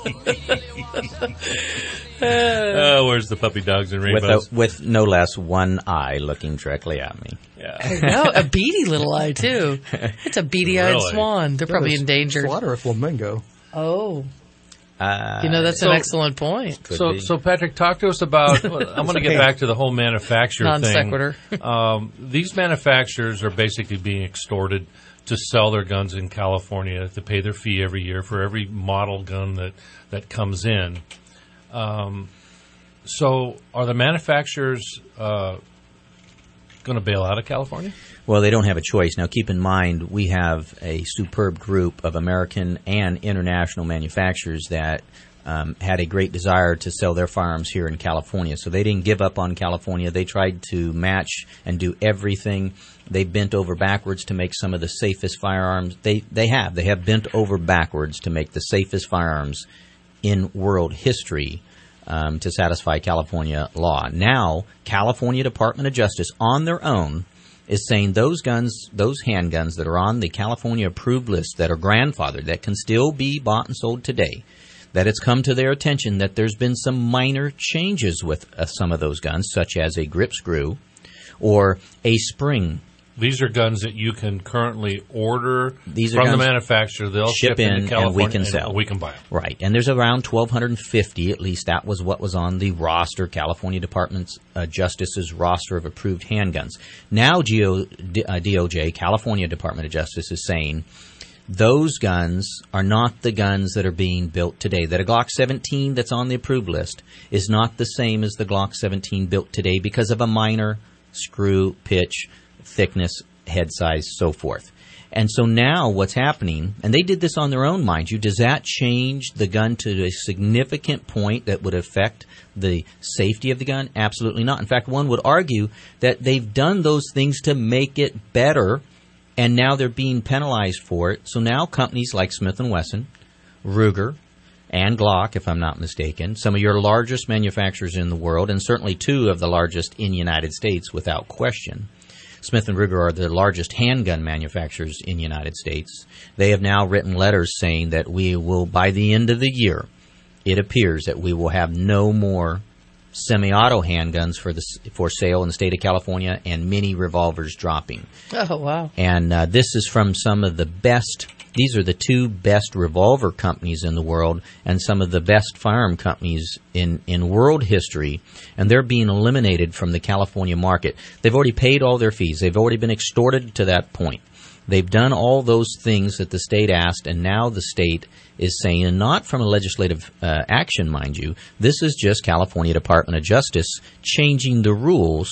Oh, where's the puppy dogs and rainbows? With, a, with no less one eye looking directly at me. Yeah. I know, a beady little eye, too. It's a beady-eyed Really? swan. They're probably Gotta endangered. Slaughter a flamingo. Oh. Uh, You know, that's so- an excellent point. So, so Patrick, talk to us about. I'm going to get back to the whole manufacturer Non thing. sequitur. Um, these manufacturers are basically being extorted to sell their guns in California, to pay their fee every year for every model gun that that comes in. Um, so, are the manufacturers uh, going to bail out of California? Well, they don't have a choice. Now, keep in mind, we have a superb group of American and international manufacturers that um, had a great desire to sell their firearms here in California. So they didn't give up on California. They tried to match and do everything. They bent over backwards to make some of the safest firearms. They, they have. They have bent over backwards to make the safest firearms in world history um, to satisfy California law. Now, California Department of Justice, on their own, is saying those guns, those handguns that are on the California approved list that are grandfathered, that can still be bought and sold today, that it's come to their attention that there's been some minor changes with uh, some of those guns, such as a grip screw or a spring. These are guns that you can currently order These are from the guns manufacturer. They'll ship ship in into California, and we can sell. We can buy them. Right. And there's around twelve fifty, at least that was what was on the roster, California Department of uh, Justice's roster of approved handguns. Now G O, D, uh, D O J, California Department of Justice, is saying those guns are not the guns that are being built today. That a Glock seventeen that's on the approved list is not the same as the Glock seventeen built today because of a minor screw, pitch, thickness, head size, so forth. And so now what's happening, and they did this on their own, mind you, does that change the gun to a significant point that would affect the safety of the gun? Absolutely not. In fact, one would argue that they've done those things to make it better, and now they're being penalized for it. So now companies like Smith and Wesson, Ruger, and Glock, if I'm not mistaken, some of your largest manufacturers in the world, and certainly two of the largest in the United States without question, Smith and Ruger are the largest handgun manufacturers in the United States. They have now written letters saying that we will, by the end of the year, it appears that we will have no more semi-auto handguns for the for sale in the state of California, and mini revolvers dropping. Oh, wow. And uh, this is from some of the best. These are the two best revolver companies in the world and some of the best firearm companies in, in world history, and they're being eliminated from the California market. They've already paid all their fees. They've already been extorted to that point. They've done all those things that the state asked, and now the state is saying, and not from a legislative uh, action, mind you, this is just California Department of Justice changing the rules,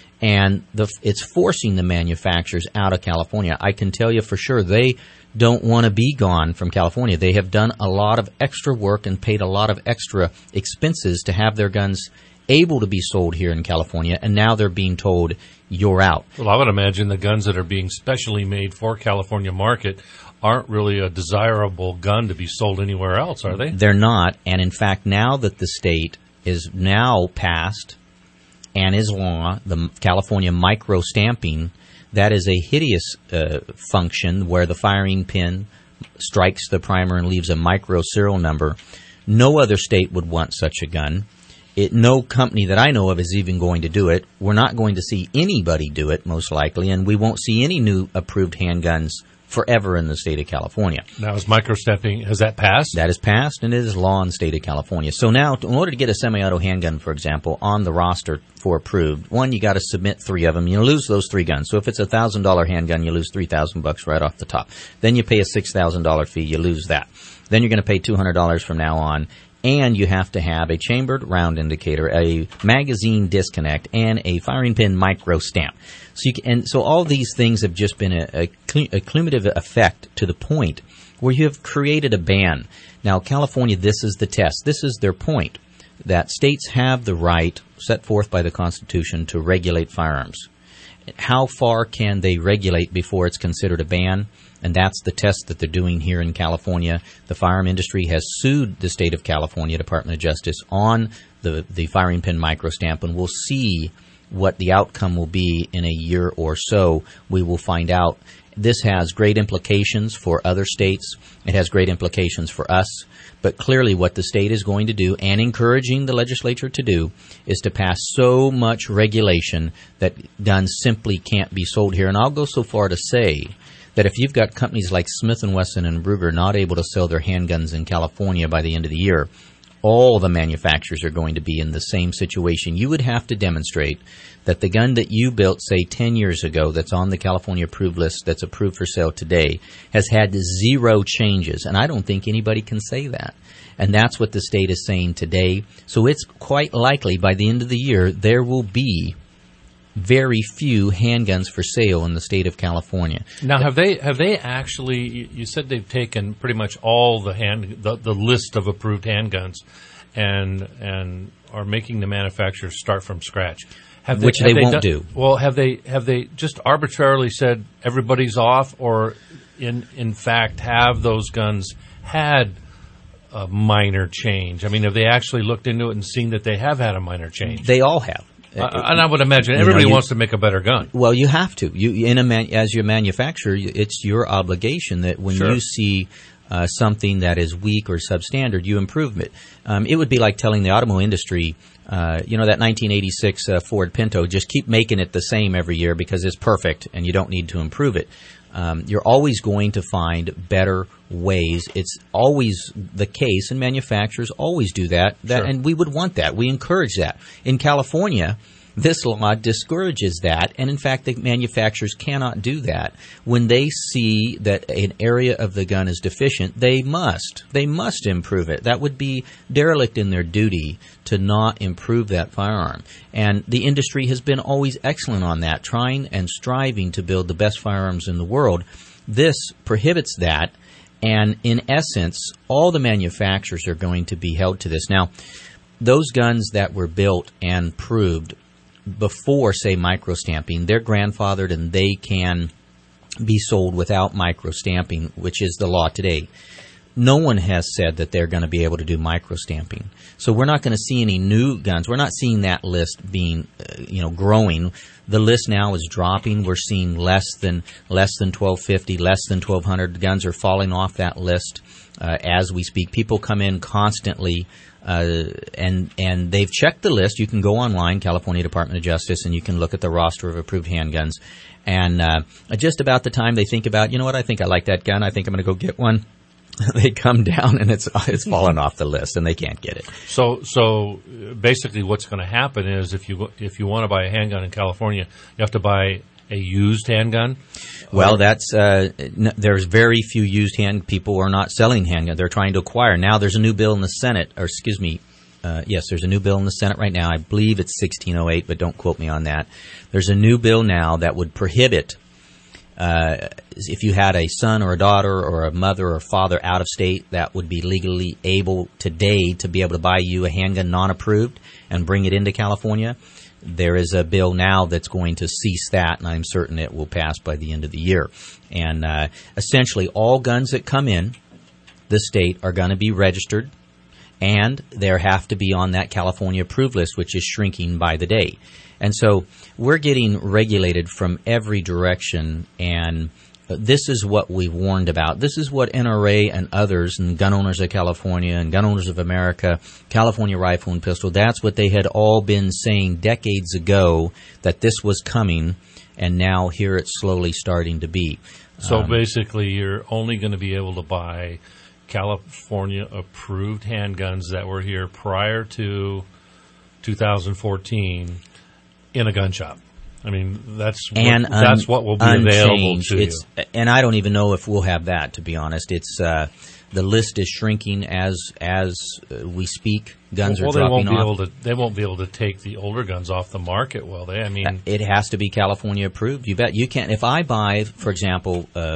and the, it's forcing the manufacturers out of California. I can tell you for sure they don't want to be gone from California. They have done a lot of extra work and paid a lot of extra expenses to have their guns able to be sold here in California, and now they're being told, you're out. Well, I would imagine the guns that are being specially made for California market aren't really a desirable gun to be sold anywhere else, are they? They're not, and in fact, now that the state is now passed and is law, the California micro-stamping, that is a hideous uh, function where the firing pin strikes the primer and leaves a micro serial number. No other state would want such a gun. It, no company that I know of is even going to do it. We're not going to see anybody do it, most likely, and we won't see any new approved handguns forever in the state of California. Now, is micro-stamping, has that passed? That is passed, and it is law in the state of California. So now, in order to get a semi-auto handgun, for example, on the roster for approved, one, you got to submit three of them. You lose those three guns. So if it's a one thousand dollars handgun, you lose three thousand bucks right off the top. Then you pay a six thousand dollars fee, you lose that. Then you're going to pay two hundred dollars from now on, and you have to have a chambered round indicator, a magazine disconnect, and a firing pin micro stamp. So you can, and so all these things have just been a, a, a cumulative effect to the point where you have created a ban. Now, California, this is the test. This is their point, that states have the right set forth by the Constitution to regulate firearms. How far can they regulate before it's considered a ban? And that's the test that they're doing here in California. The firearm industry has sued the state of California Department of Justice on the, the firing pin microstamp, and we'll see what the outcome will be in a year or so. We will find out. This has great implications for other states. It has great implications for us. But clearly what the state is going to do, and encouraging the legislature to do, is to pass so much regulation that guns simply can't be sold here. And I'll go so far to say that if you've got companies like Smith and Wesson and Ruger not able to sell their handguns in California by the end of the year, all the manufacturers are going to be in the same situation. You would have to demonstrate that the gun that you built, say, ten years ago, that's on the California approved list, that's approved for sale today, has had zero changes. And I don't think anybody can say that. And that's what the state is saying today. So it's quite likely by the end of the year there will be very few handguns for sale in the state of California. Now, have they have they actually? You said they've taken pretty much all the hand the, the list of approved handguns, and and are making the manufacturers start from scratch. Have Which they, they have they won't done, do. Well, have they have they just arbitrarily said everybody's off, or in in fact have those guns had a minor change? I mean, have they actually looked into it and seen that they have had a minor change? They all have. Uh, and I would imagine everybody you know, you, wants to make a better gun. Well, you have to. You, in a man, as your manufacturer, it's your obligation that when sure. you see uh, something that is weak or substandard, you improve it. Um, it would be like telling the automobile industry, uh, you know, that nineteen eighty-six uh, Ford Pinto, just keep making it the same every year because it's perfect and you don't need to improve it. Um, you're always going to find better ways. It's always the case, and manufacturers always do that. that sure. And we would want that. We encourage that. In California, this law discourages that, and in fact, the manufacturers cannot do that. When they see that an area of the gun is deficient, they must. They must improve it. That would be derelict in their duty to not improve that firearm. And the industry has been always excellent on that, trying and striving to build the best firearms in the world. This prohibits that, and in essence, all the manufacturers are going to be held to this. Now, those guns that were built and proved before, say, microstamping, they're grandfathered and they can be sold without microstamping, which is the law today. no one has said that they're going to be able to do micro-stamping. So we're not going to see any new guns. We're not seeing that list being, uh, you know, growing. The list now is dropping. We're seeing less than less than twelve fifty, less than twelve hundred. Guns are falling off that list uh, as we speak. People come in constantly, uh, and and they've checked the list. You can go online, California Department of Justice, and you can look at the roster of approved handguns. And uh, just about the time they think about, you know what, I think I like that gun. I think I'm going to go get one. They come down and it's it's fallen off the list and they can't get it. So so basically what's going to happen is if you if you want to buy a handgun in California, you have to buy a used handgun? Well, that's uh, n- there's very few used hand people are not selling handguns. They're trying to acquire. Now there's a new bill in the Senate, or excuse me, uh, yes, there's a new bill in the Senate right now. I believe it's sixteen oh eight, but don't quote me on that. There's a new bill now that would prohibit Uh, if you had a son or a daughter or a mother or father out of state, that would be legally able today to be able to buy you a handgun non-approved and bring it into California. There is a bill now that's going to cease that, and I'm certain it will pass by the end of the year. And uh, essentially all guns that come in the state are going to be registered, and they have to be on that California approved list, which is shrinking by the day. And so we're getting regulated from every direction, and this is what we've warned about. This is what N R A and others, and Gun Owners of California and Gun Owners of America, California Rifle and Pistol, that's what they had all been saying decades ago, that this was coming, and now here it's slowly starting to be. So um, basically you're only going to be able to buy California-approved handguns that were here prior to two thousand fourteen in a gun shop. I mean, that's what, and un- that's what will be available to it's, you. And I don't even know if we'll have that, to be honest. It's uh, the list is shrinking as as uh, we speak. Guns well, are dropping they won't be off. able to. They won't be able to take the older guns off the market, will they? I mean, it has to be California approved. You bet. You can't. If I buy, for example, uh,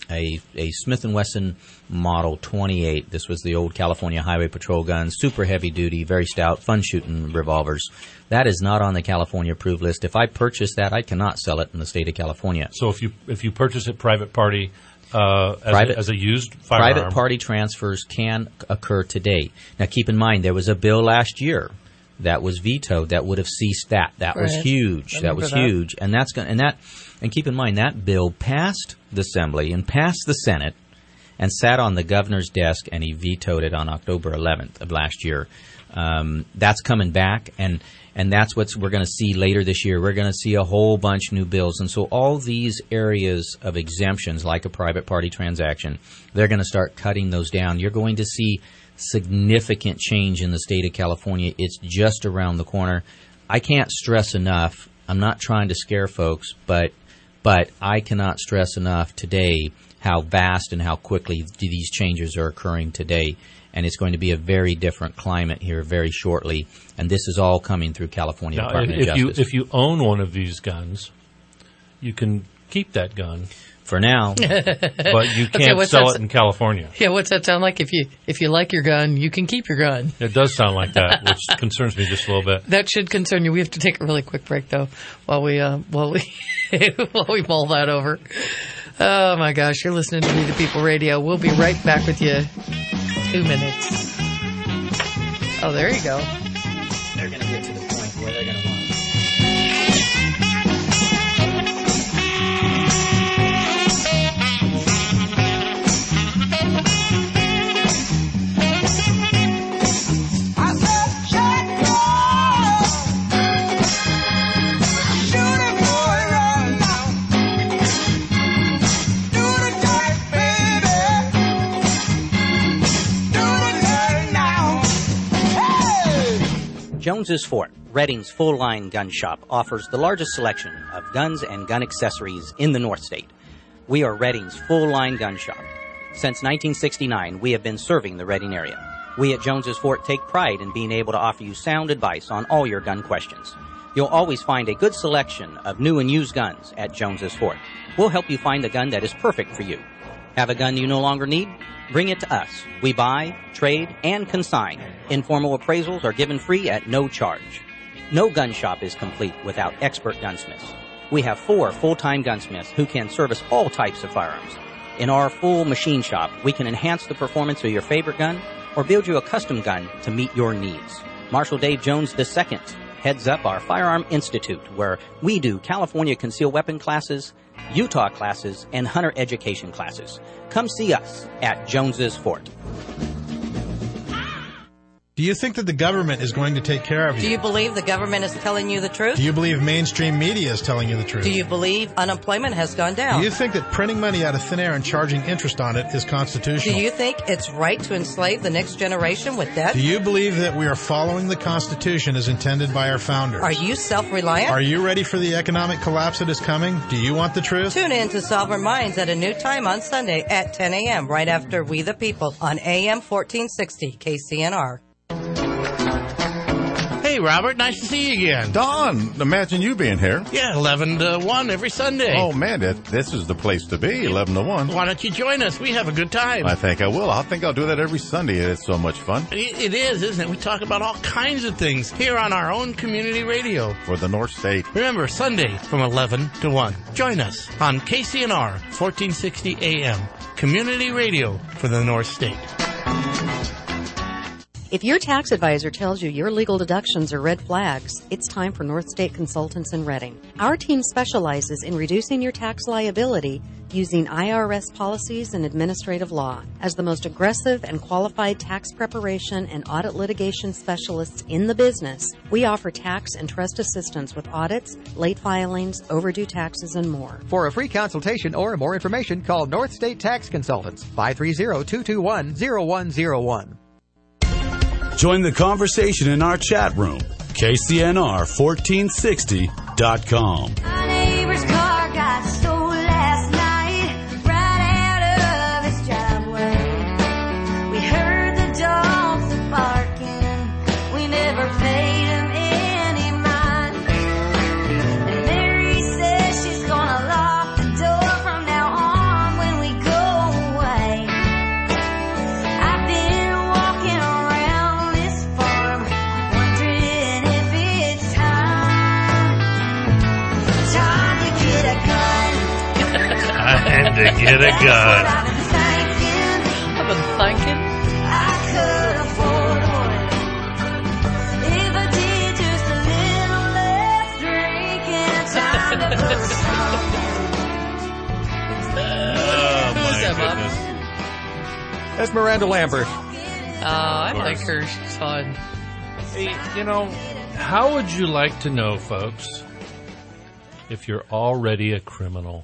a a Smith and Wesson Model twenty-eight. This was the old California Highway Patrol gun, super heavy duty, very stout, fun shooting revolvers. That is not on the California approved list. If I purchase that, I cannot sell it in the state of California. So if you if you purchase it private party uh, as, private, a, as a used firearm, private party transfers can occur today. Now, keep in mind there was a bill last year that was vetoed that would have ceased that. That right. was huge. That was that. huge, and that's going and that and keep in mind that bill passed the Assembly and passed the Senate and sat on the governor's desk, and he vetoed it on October eleventh of last year. Um, that's coming back, and and that's what we're going to see later this year. We're going to see a whole bunch of new bills, and so all these areas of exemptions, like a private party transaction, they're going to start cutting those down. You're going to see significant change in the state of California. It's just around the corner. I can't stress enough. I'm not trying to scare folks, but but I cannot stress enough today how vast and how quickly these changes are occurring today. And it's going to be a very different climate here very shortly. And this is all coming through California now, Department if of Justice. You, if you own one of these guns, you can keep that gun. For now. But you Okay, can't what's sell that- it in California. Yeah, what's that sound like? If you if you like your gun, you can keep your gun. It does sound like that, which concerns me just a little bit. That should concern you. We have to take a really quick break though, while we uh, while we while we mull that over. Oh my gosh, you're listening to Me the People Radio. We'll be right back with you. Two minutes. Oh, there you go. They're going to get to the point where they're going to want. Jones's Fort, Redding's full-line gun shop, offers the largest selection of guns and gun accessories in the North State. We are Redding's full-line gun shop. Since nineteen sixty-nine, we have been serving the Redding area. We at Jones's Fort take pride in being able to offer you sound advice on all your gun questions. You'll always find a good selection of new and used guns at Jones's Fort. We'll help you find the gun that is perfect for you. Have a gun you no longer need? Bring it to us. We buy, trade, and consign. Informal appraisals are given free at no charge. No gun shop is complete without expert gunsmiths. We have four full-time gunsmiths who can service all types of firearms. In our full machine shop, we can enhance the performance of your favorite gun or build you a custom gun to meet your needs. Marshal Dave Jones the Second heads up our Firearm Institute, where we do California concealed weapon classes, Utah classes, and hunter education classes. Come see us at Jones's Fort. Do you think that the government is going to take care of you? Do you believe the government is telling you the truth? Do you believe mainstream media is telling you the truth? Do you believe unemployment has gone down? Do you think that printing money out of thin air and charging interest on it is constitutional? Do you think it's right to enslave the next generation with debt? Do you believe that we are following the Constitution as intended by our founders? Are you self-reliant? Are you ready for the economic collapse that is coming? Do you want the truth? Tune in to Sovereign Minds at a new time on Sunday at ten a.m. right after We the People on A M fourteen sixty K C N R. Hey, Robert, nice to see you again. Don, imagine you being here. Yeah, eleven to one every Sunday. Oh, man, that, this is the place to be, eleven to one. Why don't you join us? We have a good time. I think I will. I think I'll do that every Sunday. It's so much fun. It, it is, isn't it? We talk about all kinds of things here on our own community radio. For the North State. Remember, Sunday from eleven to one. Join us on K C N R, fourteen sixty A M, community radio for the North State. If your tax advisor tells you your legal deductions are red flags, it's time for North State Consultants in Reading. Our team specializes in reducing your tax liability using I R S policies and administrative law. As the most aggressive and qualified tax preparation and audit litigation specialists in the business, we offer tax and trust assistance with audits, late filings, overdue taxes, and more. For a free consultation or more information, call North State Tax Consultants, five three zero, two two one, zero one zero one. Join the conversation in our chat room, K C N R fourteen sixty dot com. My neighbor's car got stole last night, right out of his driveway. We heard the dogs are barking, we never paid them any mind. And Mary says she's gonna lock the door from now on when we go away. I've been walking around this farm, wondering if it's time, time to get a gun. Time to get a gun. I've been thinking. I could afford one if I did just a little less drinking. Time to put Oh, my Who's that, Bob? goodness. That's Miranda Lambert. Oh, I like her. She's fun. Hey, you know, how would you like to know, folks, if you're already a criminal?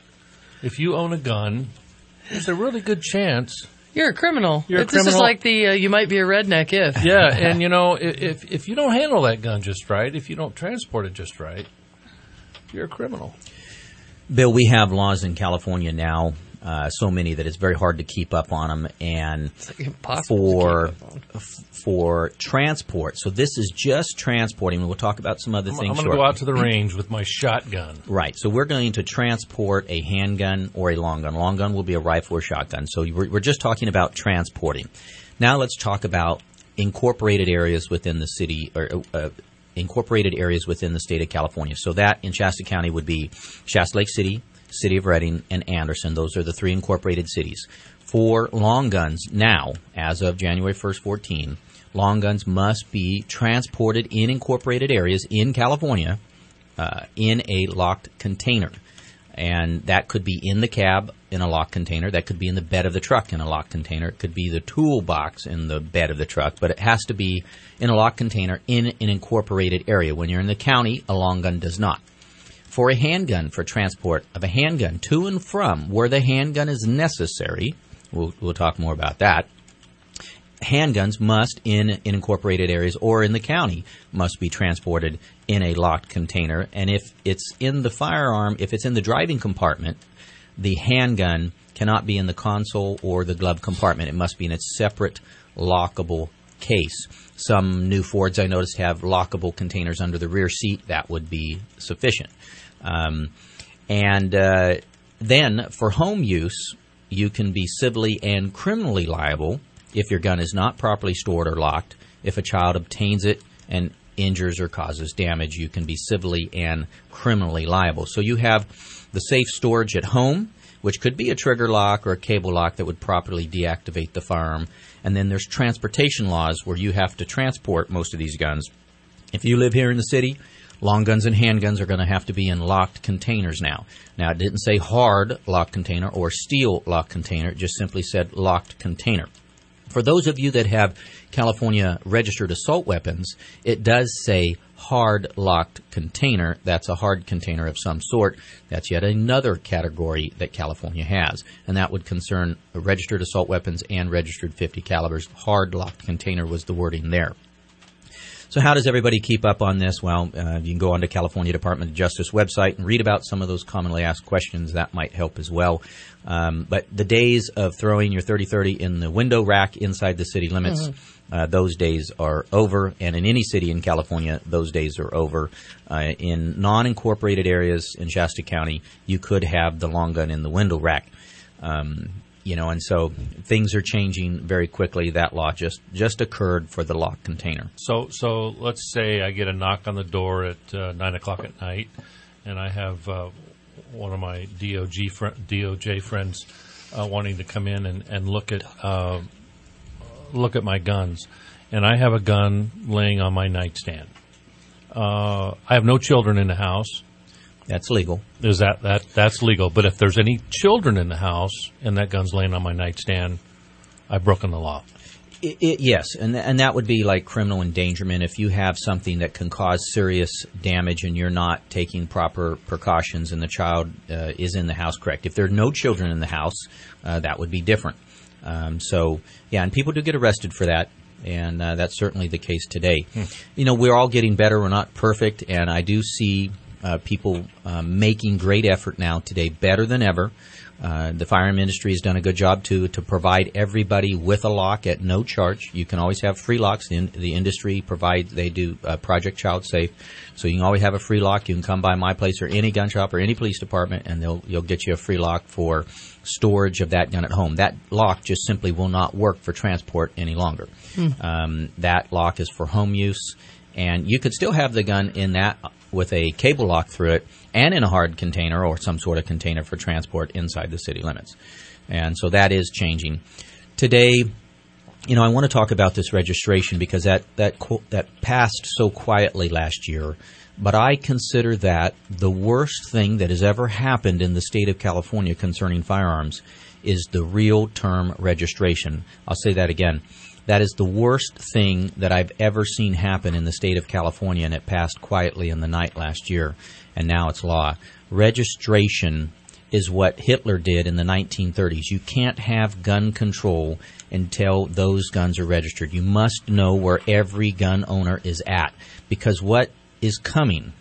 If you own a gun, there's a really good chance You're a criminal. You're a This is criminal. like the uh, you might be a redneck if. Yeah, and you know, i- if if you don't handle that gun just right, if you don't transport it just right, you're a criminal. Bill, we have laws in California now, uh, so many that it's very hard to keep up on them, and impossible for to keep up on. f- for transport. So this is just transporting. We'll talk about some other I'm, things. I'm going to shortly. go out to the range with my shotgun. Right. So we're going to transport a handgun or a long gun. Long gun will be a rifle or shotgun. So we're, we're just talking about transporting. Now let's talk about incorporated areas within the city or uh, incorporated areas within the state of California. So that in Shasta County would be Shasta Lake City, City of Redding, and Anderson. Those are the three incorporated cities. For long guns now, as of January first, fourteen, long guns must be transported in incorporated areas in California uh, in a locked container. And that could be in the cab in a locked container. That could be in the bed of the truck in a locked container. It could be the toolbox in the bed of the truck. But it has to be in a locked container in an incorporated area. When you're in the county, a long gun does not. For a handgun, for transport of a handgun to and from where the handgun is necessary, we'll, we'll talk more about that, handguns must, in, in incorporated areas or in the county, must be transported in a locked container. And if it's in the firearm, if it's in the driving compartment, the handgun cannot be in the console or the glove compartment. It must be in its separate lockable case. Some new Fords I noticed have lockable containers under the rear seat. That would be sufficient. Um, and uh, then for home use, you can be civilly and criminally liable if your gun is not properly stored or locked. If a child obtains it and injures or causes damage, you can be civilly and criminally liable. So you have the safe storage at home. which could be a trigger lock or a cable lock that would properly deactivate the firearm. And then there's transportation laws where you have to transport most of these guns. If you live here in the city, long guns and handguns are going to have to be in locked containers now. Now, it didn't say hard locked container or steel locked container. It just simply said locked container. For those of you that have California registered assault weapons, it does say hard locked container. That's a hard container of some sort. That's yet another category that California has, and that would concern registered assault weapons and registered fifty calibers. Hard locked container was the wording there. So how does everybody keep up on this? Well, uh, you can go on to California Department of Justice website and read about some of those commonly asked questions. That might help as well. Um, but the days of throwing your thirty thirty in the window rack inside the city limits, mm-hmm. uh, those days are over. And in any city in California, those days are over. Uh, in non-incorporated areas in Shasta County, you could have the long gun in the window rack. Um You know, and so things are changing very quickly. That law just, just occurred for the locked container. So, so let's say I get a knock on the door at uh, nine o'clock at night, and I have uh, one of my D O G fr- D O J friends uh, wanting to come in and, and look at uh, look at my guns, and I have a gun laying on my nightstand. Uh, I have no children in the house. That's legal. Is that, that that's legal? But if there's any children in the house and that gun's laying on my nightstand, I've broken the law. It, it, yes, and th- and that would be like criminal endangerment if you have something that can cause serious damage and you're not taking proper precautions and the child uh, is in the house. Correct. If there are no children in the house, uh, that would be different. Um, so yeah, and people do get arrested for that. And uh, that's certainly the case today. Hmm. You know, we're all getting better. We're not perfect, and I do see Uh, people um, making great effort now today, better than ever. Uh, the firearm industry has done a good job to to provide everybody with a lock at no charge. You can always have free locks. The, in, the industry provides, they do uh, Project Child Safe, so you can always have a free lock. You can come by my place or any gun shop or any police department, and they'll you'll get you a free lock for storage of that gun at home. That lock just simply will not work for transport any longer. Hmm. Um, that lock is for home use, and you could still have the gun in that with a cable lock through it and in a hard container or some sort of container for transport inside the city limits. And so that is changing. Today, you know, I want to talk about this registration because that, that, that passed so quietly last year. But I consider that the worst thing that has ever happened in the state of California concerning firearms is the real term registration. I'll say that again. That is the worst thing that I've ever seen happen in the state of California, and it passed quietly in the night last year, and now it's law. Registration is what Hitler did in the nineteen thirties. You can't have gun control until those guns are registered. You must know where every gun owner is at, because what is coming,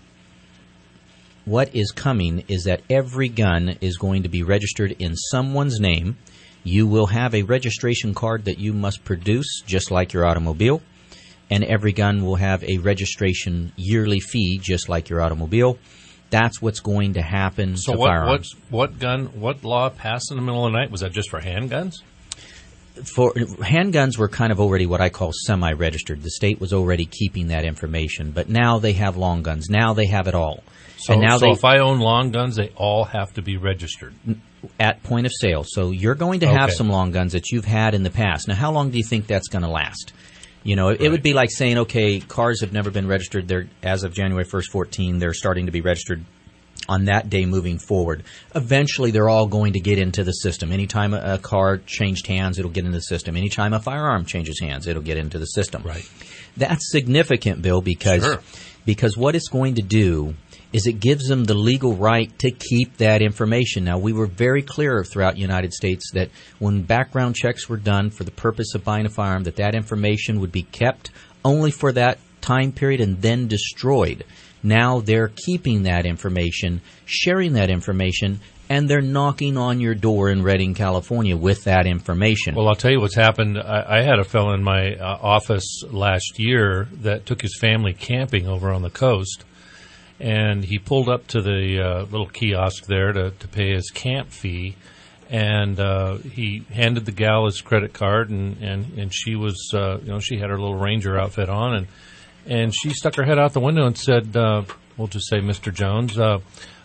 what is coming is that every gun is going to be registered in someone's name. You will have a registration card that you must produce, just like your automobile, and every gun will have a registration yearly fee, just like your automobile. That's what's going to happen so to what, firearms. So what, what gun, what law passed in the middle of the night? Was that just for handguns? For handguns were kind of already what I call semi-registered. The state was already keeping that information, but now they have long guns. Now they have it all. So, and now so they, if I own long guns, they all have to be registered? At point of sale. So you're going to have okay. some long guns that you've had in the past. Now, how long do you think that's going to last? You know, it, right. it would be like saying, okay, cars have never been registered. They're, as of January first, fourteen, they're starting to be registered on that day moving forward. Eventually, they're all going to get into the system. Anytime a, a car changed hands, it'll get into the system. Anytime a firearm changes hands, it'll get into the system. Right. That's significant, Bill, because sure. because what it's going to do is it gives them the legal right to keep that information. Now, we were very clear throughout the United States that when background checks were done for the purpose of buying a firearm, that that information would be kept only for that time period and then destroyed. Now they're keeping that information, sharing that information, and they're knocking on your door in Redding, California with that information. Well, I'll tell you what's happened. I, I had a fellow in my uh, office last year that took his family camping over on the coast. And he pulled up to the uh, little kiosk there to, to pay his camp fee, and uh, he handed the gal his credit card, and, and, and she was, uh, you know, she had her little Ranger outfit on, and and she stuck her head out the window and said, uh, we'll just say, Mister Jones, uh,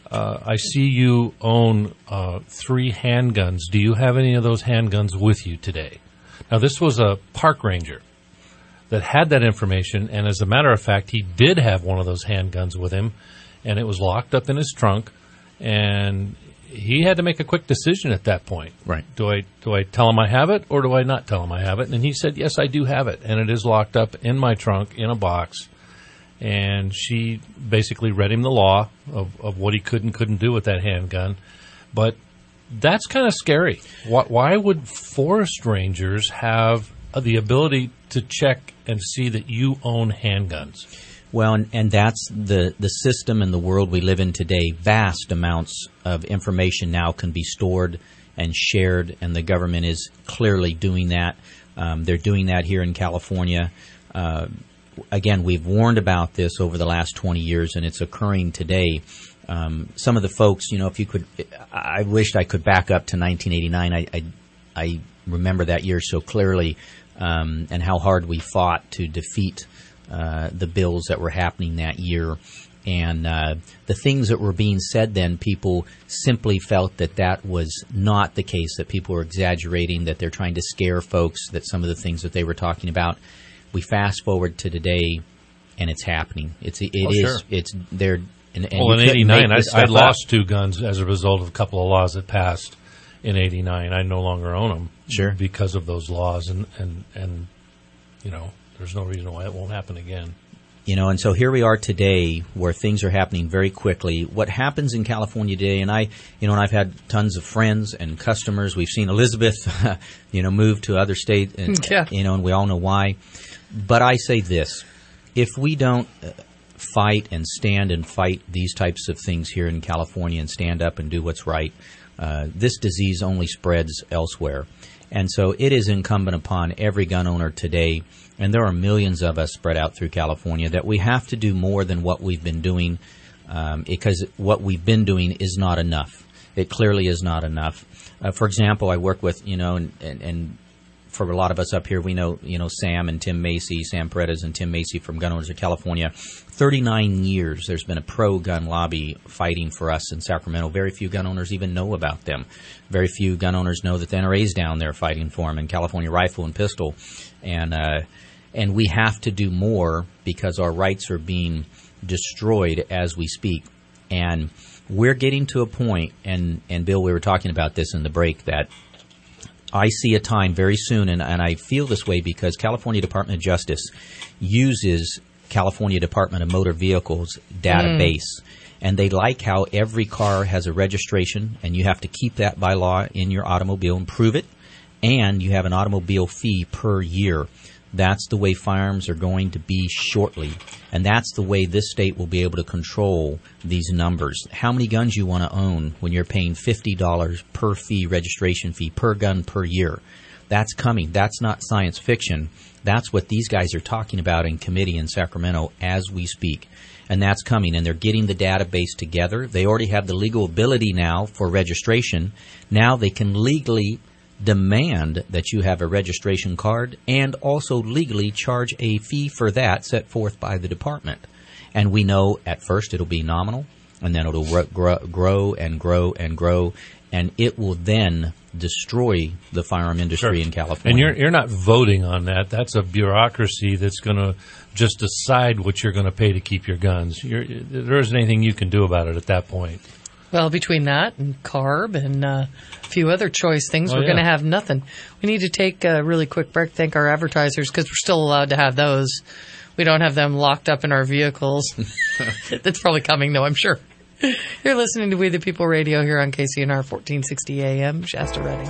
Uh, I see you own uh, three handguns. Do you have any of those handguns with you today? Now, this was a park ranger that had that information, and as a matter of fact, he did have one of those handguns with him, and it was locked up in his trunk, and he had to make a quick decision at that point. Right. Do I do I tell him I have it, or do I not tell him I have it? And he said, yes, I do have it, and it is locked up in my trunk in a box. And she basically read him the law of, of what he could and couldn't do with that handgun. But that's kind of scary. Why, why would forest rangers have the ability to check and see that you own handguns? Well, and, and that's the, the system and the world we live in today. Vast amounts of information now can be stored and shared, and the government is clearly doing that. Um, they're doing that here in California. Uh, again, we've warned about this over the last twenty years, and it's occurring today. Um, some of the folks, you know, if you could, I wished I could back up to nineteen eighty-nine. I, I, I remember that year so clearly, um, and how hard we fought to defeat uh, the bills that were happening that year. And uh, the things that were being said then, people simply felt that that was not the case, that people were exaggerating, that they're trying to scare folks, that some of the things that they were talking about. We fast forward to today, and it's happening. It's it oh, is sure. it's there. And, and well, in eighty-nine, I, I lost up. two guns as a result of a couple of laws that passed in eighty-nine. I no longer own them, sure, because of those laws, and and and you know, there's no reason why it won't happen again. You know, and so here we are today where things are happening very quickly. What happens in California today, and I, you know, and I've had tons of friends and customers. We've seen Elizabeth, you know, move to other states, and, yeah. you know, and we all know why. But I say this, if we don't fight and stand and fight these types of things here in California and stand up and do what's right, uh, this disease only spreads elsewhere. And so it is incumbent upon every gun owner today, and there are millions of us spread out through California, that we have to do more than what we've been doing, um, because what we've been doing is not enough. It clearly is not enough. Uh, for example, I work with, you know, and, and, and for a lot of us up here, we know, you know, Sam and Tim Macy, Sam Paredes and Tim Macy from Gun Owners of California. thirty-nine years there's been a pro-gun lobby fighting for us in Sacramento. Very few gun owners even know about them. Very few gun owners know that the N R A's down there fighting for them, and California Rifle and Pistol. And, uh, and we have to do more because our rights are being destroyed as we speak. And we're getting to a point, and, and Bill, we were talking about this in the break, that I see a time very soon, and, and I feel this way because California Department of Justice uses California Department of Motor Vehicles database, mm. and they like how every car has a registration, and you have to keep that by law in your automobile and prove it, and you have an automobile fee per year. That's the way firearms are going to be shortly, and that's the way this state will be able to control these numbers. How many guns you want to own when you're paying fifty dollars per fee, registration fee, per gun per year. That's coming. That's not science fiction. That's what these guys are talking about in committee in Sacramento as we speak, and that's coming, and they're getting the database together. They already have the legal ability now for registration. Now they can legally demand that you have a registration card and also legally charge a fee for that set forth by the department. And we know at first it'll be nominal, and then it'll grow, grow and grow and grow, and it will then destroy the firearm industry sure. in California. And you're you're not voting on that. That's a bureaucracy that's going to just decide what you're going to pay to keep your guns. You're, there isn't anything you can do about it at that point. Well, between that and CARB and uh, a few other choice things, oh, we're yeah. going to have nothing. We need to take a really quick break, thank our advertisers, because we're still allowed to have those. We don't have them locked up in our vehicles. That's probably coming, though, I'm sure. You're listening to We the People Radio here on K C N R fourteen sixty A M, Shasta Redding.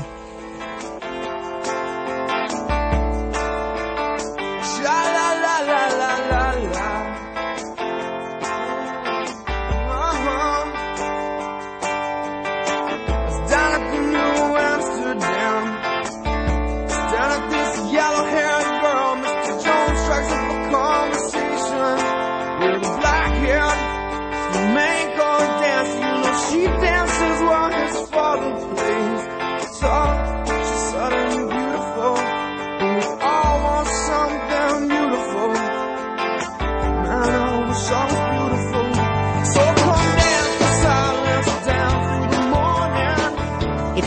She dances while his father plays. So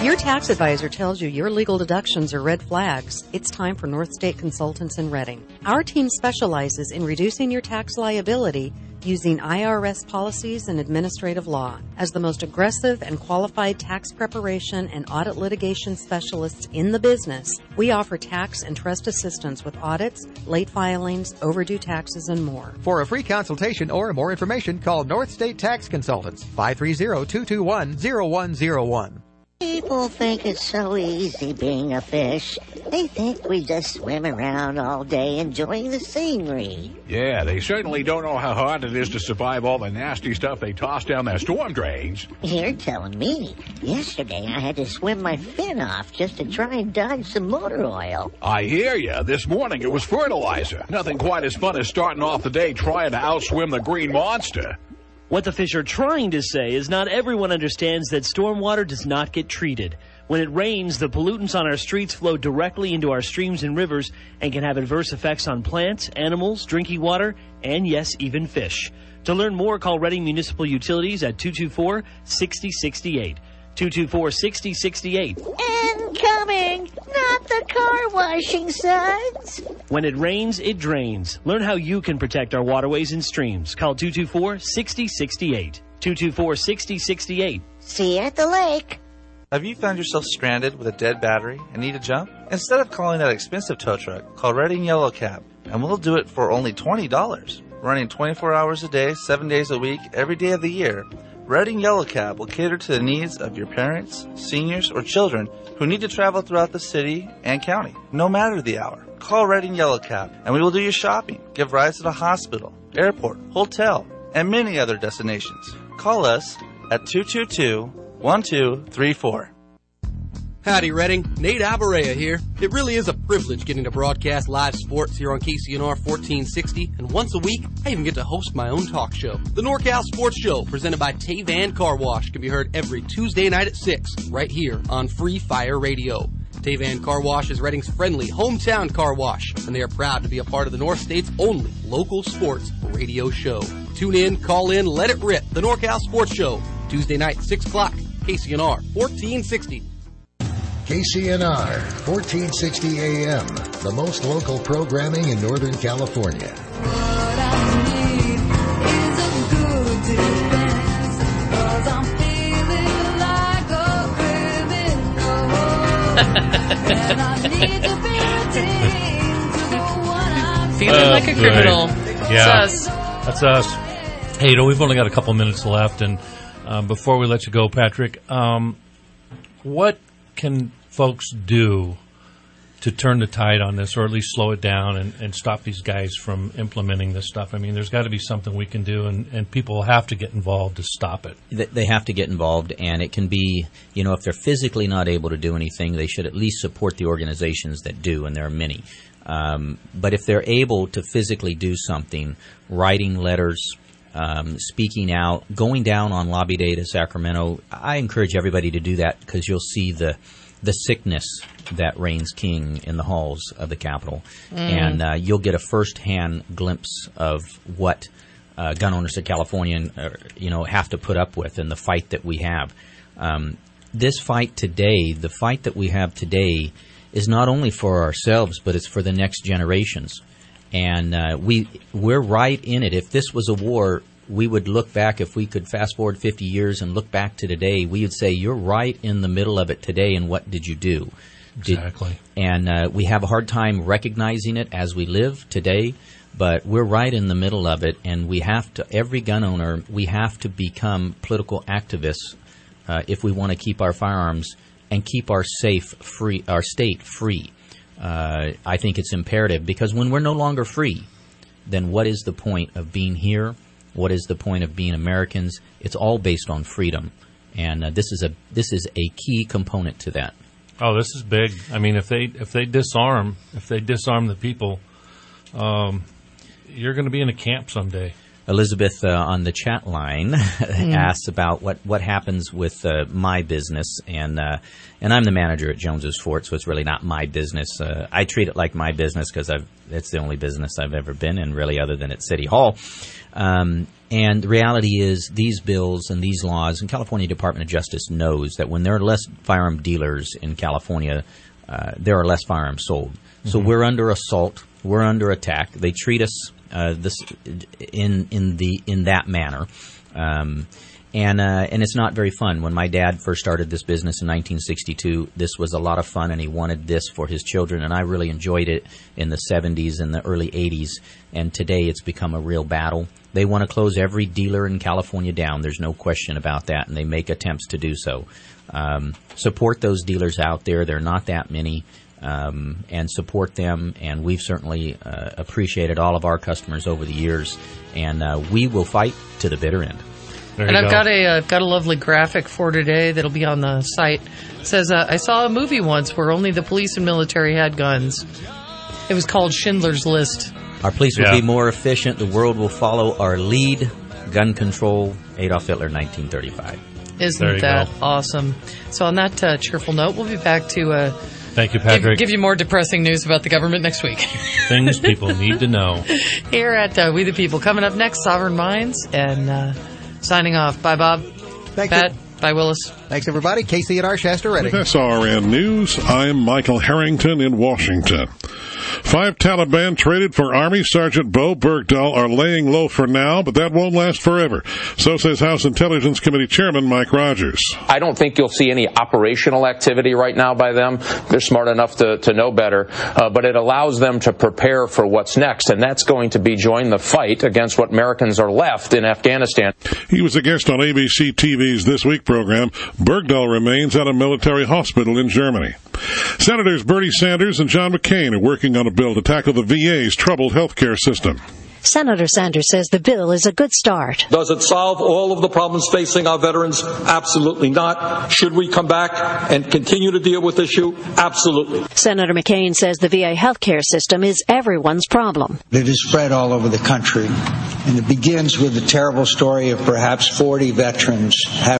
your tax advisor tells you your legal deductions are red flags, it's time for North State Consultants in Reading. Our team specializes in reducing your tax liability using I R S policies and administrative law. As the most aggressive and qualified tax preparation and audit litigation specialists in the business, we offer tax and trust assistance with audits, late filings, overdue taxes, and more. For a free consultation or more information, call North State Tax Consultants, five three zero, two two one, zero one zero one. People think it's so easy being a fish. They think we just swim around all day enjoying the scenery. Yeah, they certainly don't know how hard it is to survive all the nasty stuff they toss down their storm drains. You're telling me. Yesterday I had to swim my fin off just to try and dodge some motor oil. I hear ya. This morning it was fertilizer. Nothing quite as fun as starting off the day trying to outswim the green monster. What the fish are trying to say is not everyone understands that stormwater does not get treated. When it rains, the pollutants on our streets flow directly into our streams and rivers and can have adverse effects on plants, animals, drinking water, and yes, even fish. To learn more, call Reading Municipal Utilities at two two four, six zero six eight. two two four, six zero six eight. Incoming! Not the car washing suds! When it rains, it drains. Learn how you can protect our waterways and streams. Call two two four, six zero six eight. two two four, six zero six eight. See you at the lake. Have you found yourself stranded with a dead battery and need a jump? Instead of calling that expensive tow truck, call Reading Yellow Cab, and we'll do it for only twenty dollars. Running twenty-four hours a day, seven days a week, every day of the year, Reading Yellow Cab will cater to the needs of your parents, seniors, or children who need to travel throughout the city and county, no matter the hour. Call Reading Yellow Cab, and we will do your shopping, give rides to the hospital, airport, hotel, and many other destinations. Call us at two two two, one two three four. Howdy, Reading. Nate Alvarez here. It really is a privilege getting to broadcast live sports here on K C N R fourteen sixty, and once a week, I even get to host my own talk show. The NorCal Sports Show, presented by Tavan Car Wash, can be heard every Tuesday night at six, right here on Free Fire Radio. Tavan Car Wash is Reading's friendly hometown car wash, and they are proud to be a part of the North State's only local sports radio show. Tune in, call in, let it rip. The NorCal Sports Show, Tuesday night, six o'clock, K C N R fourteen sixty. K C N R, fourteen sixty A M, the most local programming in Northern California. Feeling Oh, like a boy. criminal. Yeah, It's us. that's us. Hey, you know, we've only got a couple minutes left, and um, before we let you go, Patrick, um, what can folks do to turn the tide on this, or at least slow it down and, and stop these guys from implementing this stuff? I mean, there's got to be something we can do, and, and people have to get involved to stop it. Th- They have to get involved, and it can be, you know, if they're physically not able to do anything, they should at least support the organizations that do, and there are many. Um, but if they're able to physically do something, writing letters, um, speaking out, going down on Lobby Day to Sacramento, I encourage everybody to do that, because you'll see the the sickness that reigns king in the halls of the Capitol, Mm. and uh, you'll get a first-hand glimpse of what uh, gun owners of California, uh, you know, have to put up with in the fight that we have. Um, this fight today, the fight that we have today, is not only for ourselves, but it's for the next generations. And uh, we we're right in it. If this was a war, we would look back, if we could fast forward fifty years and look back to today, we would say, you're right in the middle of it today, and what did you do? Did- Exactly. and uh, we have a hard time recognizing it as we live today, but we're right in the middle of it, and we have to, every gun owner, we have to become political activists uh, if we want to keep our firearms and keep our safe free, our state free. Uh, I think it's imperative, because when we're no longer free, then what is the point of being here? What is the point of being Americans? It's all based on freedom, and uh, this is a this is a key component to that. Oh, this is big. I mean, if they if they disarm if they disarm the people, um, you're going to be in a camp someday. Elizabeth uh, on the chat line asks about what, what happens with uh, my business, and uh, and I'm the manager at Jones's Fort, so it's really not my business. Uh, I treat it like my business because I've it's the only business I've ever been in, really, other than at City Hall. Um, And the reality is these bills and these laws, and California Department of Justice knows that when there are less firearm dealers in California, uh, there are less firearms sold. Mm-hmm. So we're under assault. We're under attack. They treat us uh, this in in the in that manner. Um, And uh, and it's not very fun. When my dad first started this business in nineteen sixty-two, this was a lot of fun, and he wanted this for his children, and I really enjoyed it in the seventies and the early eighties, and today it's become a real battle. They want to close every dealer in California down. There's no question about that, and they make attempts to do so. Um, support those dealers out there. There are not that many. Um, and support them, and we've certainly uh, appreciated all of our customers over the years, and uh, we will fight to the bitter end. And I've go. got a uh, got a lovely graphic for today that'll be on the site. It says, uh, I saw a movie once where only the police and military had guns. It was called Schindler's List. Our police will Yeah. be more efficient. The world will follow our lead. Gun control, Adolf Hitler, nineteen thirty-five. Isn't that go. awesome? So on that uh, cheerful note, we'll be back to... Uh, Thank you, Patrick. Give, give you more depressing news about the government next week. Things people need to know. Here at uh, We the People. Coming up next, Sovereign Minds. And uh, signing off. Bye, Bob. Thanks, Pat. Bye, Willis. Thanks, everybody. K C N R, Shasta Redding. With S R N News, I'm Michael Harrington in Washington. Five Taliban traded for Army Sergeant Bo Bergdahl are laying low for now, but that won't last forever. So says House Intelligence Committee Chairman Mike Rogers. I don't think you'll see any operational activity right now by them. They're smart enough to, to know better, uh, but it allows them to prepare for what's next, and that's going to be join the fight against what Americans are left in Afghanistan. He was a guest on A B C T V's This Week program. Bergdahl remains at a military hospital in Germany. Senators Bernie Sanders and John McCain are working on a bill to tackle the V A's troubled health care system. Senator Sanders says the bill is a good start. Does it solve all of the problems facing our veterans? Absolutely not. Should we come back and continue to deal with this issue? Absolutely. Senator McCain says the V A healthcare system is everyone's problem. It is spread all over the country, and it begins with the terrible story of perhaps forty veterans having